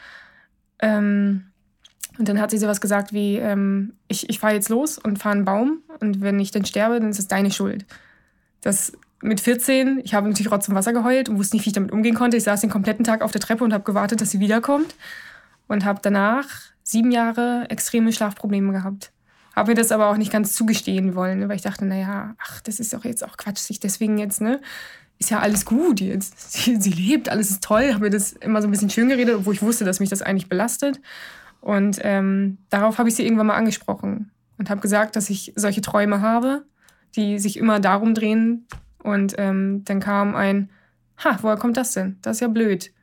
Ähm, und dann hat sie sowas gesagt wie, ähm, ich, ich fahre jetzt los und fahre einen Baum. Und wenn ich dann sterbe, dann ist es deine Schuld. Das mit vierzehn, ich habe natürlich Rotz und Wasser geheult und wusste nicht, wie ich damit umgehen konnte. Ich saß den kompletten Tag auf der Treppe und habe gewartet, dass sie wiederkommt. Und habe danach sieben Jahre extreme Schlafprobleme gehabt. Habe mir das aber auch nicht ganz zugestehen wollen, weil ich dachte, naja, ach, das ist doch jetzt auch Quatsch, sich deswegen jetzt, ne, ist ja alles gut jetzt. Sie, sie lebt, alles ist toll. Habe mir das immer so ein bisschen schön geredet, obwohl ich wusste, dass mich das eigentlich belastet. Und ähm, darauf habe ich sie irgendwann mal angesprochen und habe gesagt, dass ich solche Träume habe, die sich immer darum drehen. Und ähm, dann kam ein, ha, woher kommt das denn? Das ist ja blöd.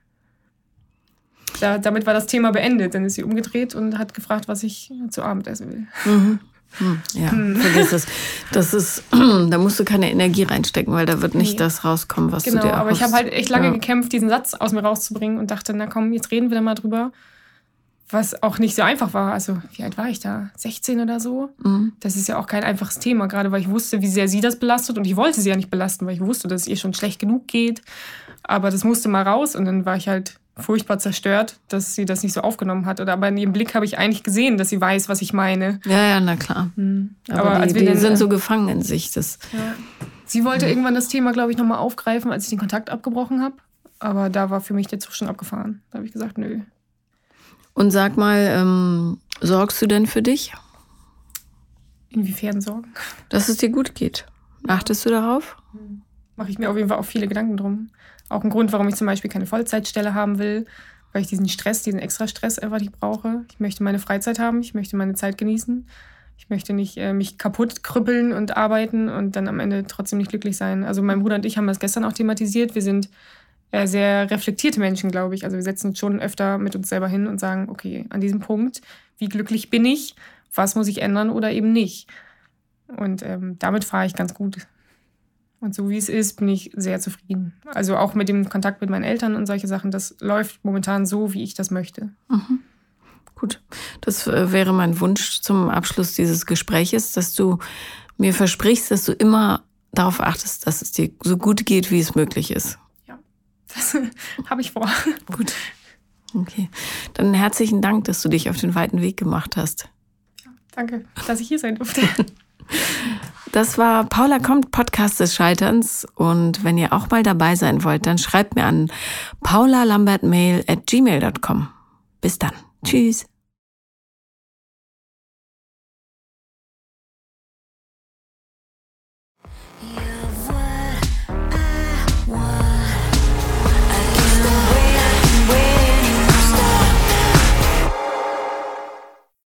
Da, damit war das Thema beendet. Dann ist sie umgedreht und hat gefragt, was ich zu Abend essen will. Mhm. Hm, ja, hm. vergiss es. Das ist, da musst du keine Energie reinstecken, weil da wird nicht nee. das rauskommen, was genau, du dir erhoffst. Genau, aber ich habe halt echt lange ja. gekämpft, diesen Satz aus mir rauszubringen und dachte, na komm, jetzt reden wir da mal drüber. Was auch nicht so einfach war. Also, wie alt war ich da? sechzehn oder so? Mhm. Das ist ja auch kein einfaches Thema, gerade weil ich wusste, wie sehr sie das belastet. Und ich wollte sie ja nicht belasten, weil ich wusste, dass es ihr schon schlecht genug geht. Aber das musste mal raus. Und dann war ich halt furchtbar zerstört, dass sie das nicht so aufgenommen hat. Oder aber in ihrem Blick habe ich eigentlich gesehen, dass sie weiß, was ich meine. Ja, ja, na klar. Mhm. Aber, aber die, als wir die dann, sind so gefangen in sich. Das ja. Sie wollte mhm. irgendwann das Thema, glaube ich, nochmal aufgreifen, als ich den Kontakt abgebrochen habe. Aber da war für mich der Zug schon abgefahren. Da habe ich gesagt, nö. Und sag mal, ähm, sorgst du denn für dich? Inwiefern sorgen? Dass es dir gut geht. Achtest du darauf? Mache ich mir auf jeden Fall auch viele Gedanken drum. Auch ein Grund, warum ich zum Beispiel keine Vollzeitstelle haben will, weil ich diesen Stress, diesen extra Stress einfach nicht brauche. Ich möchte meine Freizeit haben, ich möchte meine Zeit genießen. Ich möchte nicht äh, mich kaputt krüppeln und arbeiten und dann am Ende trotzdem nicht glücklich sein. Also mein Bruder und ich haben das gestern auch thematisiert. Wir sind äh, sehr reflektierte Menschen, glaube ich. Also wir setzen uns schon öfter mit uns selber hin und sagen, okay, an diesem Punkt, wie glücklich bin ich? Was muss ich ändern oder eben nicht? Und ähm, damit fahre ich ganz gut. Und so wie es ist, bin ich sehr zufrieden. Also auch mit dem Kontakt mit meinen Eltern und solche Sachen, das läuft momentan so, wie ich das möchte. Mhm. Gut, das wäre mein Wunsch zum Abschluss dieses Gespräches, dass du mir versprichst, dass du immer darauf achtest, dass es dir so gut geht, wie es möglich ist. Ja, das habe ich vor. Gut, okay. Dann herzlichen Dank, dass du dich auf den weiten Weg gemacht hast. Ja, danke, dass ich hier sein durfte. Das war Paula kommt, Podcast des Scheiterns. Und wenn ihr auch mal dabei sein wollt, dann schreibt mir an paulalambertmail at gmail dot com. Bis dann. Tschüss.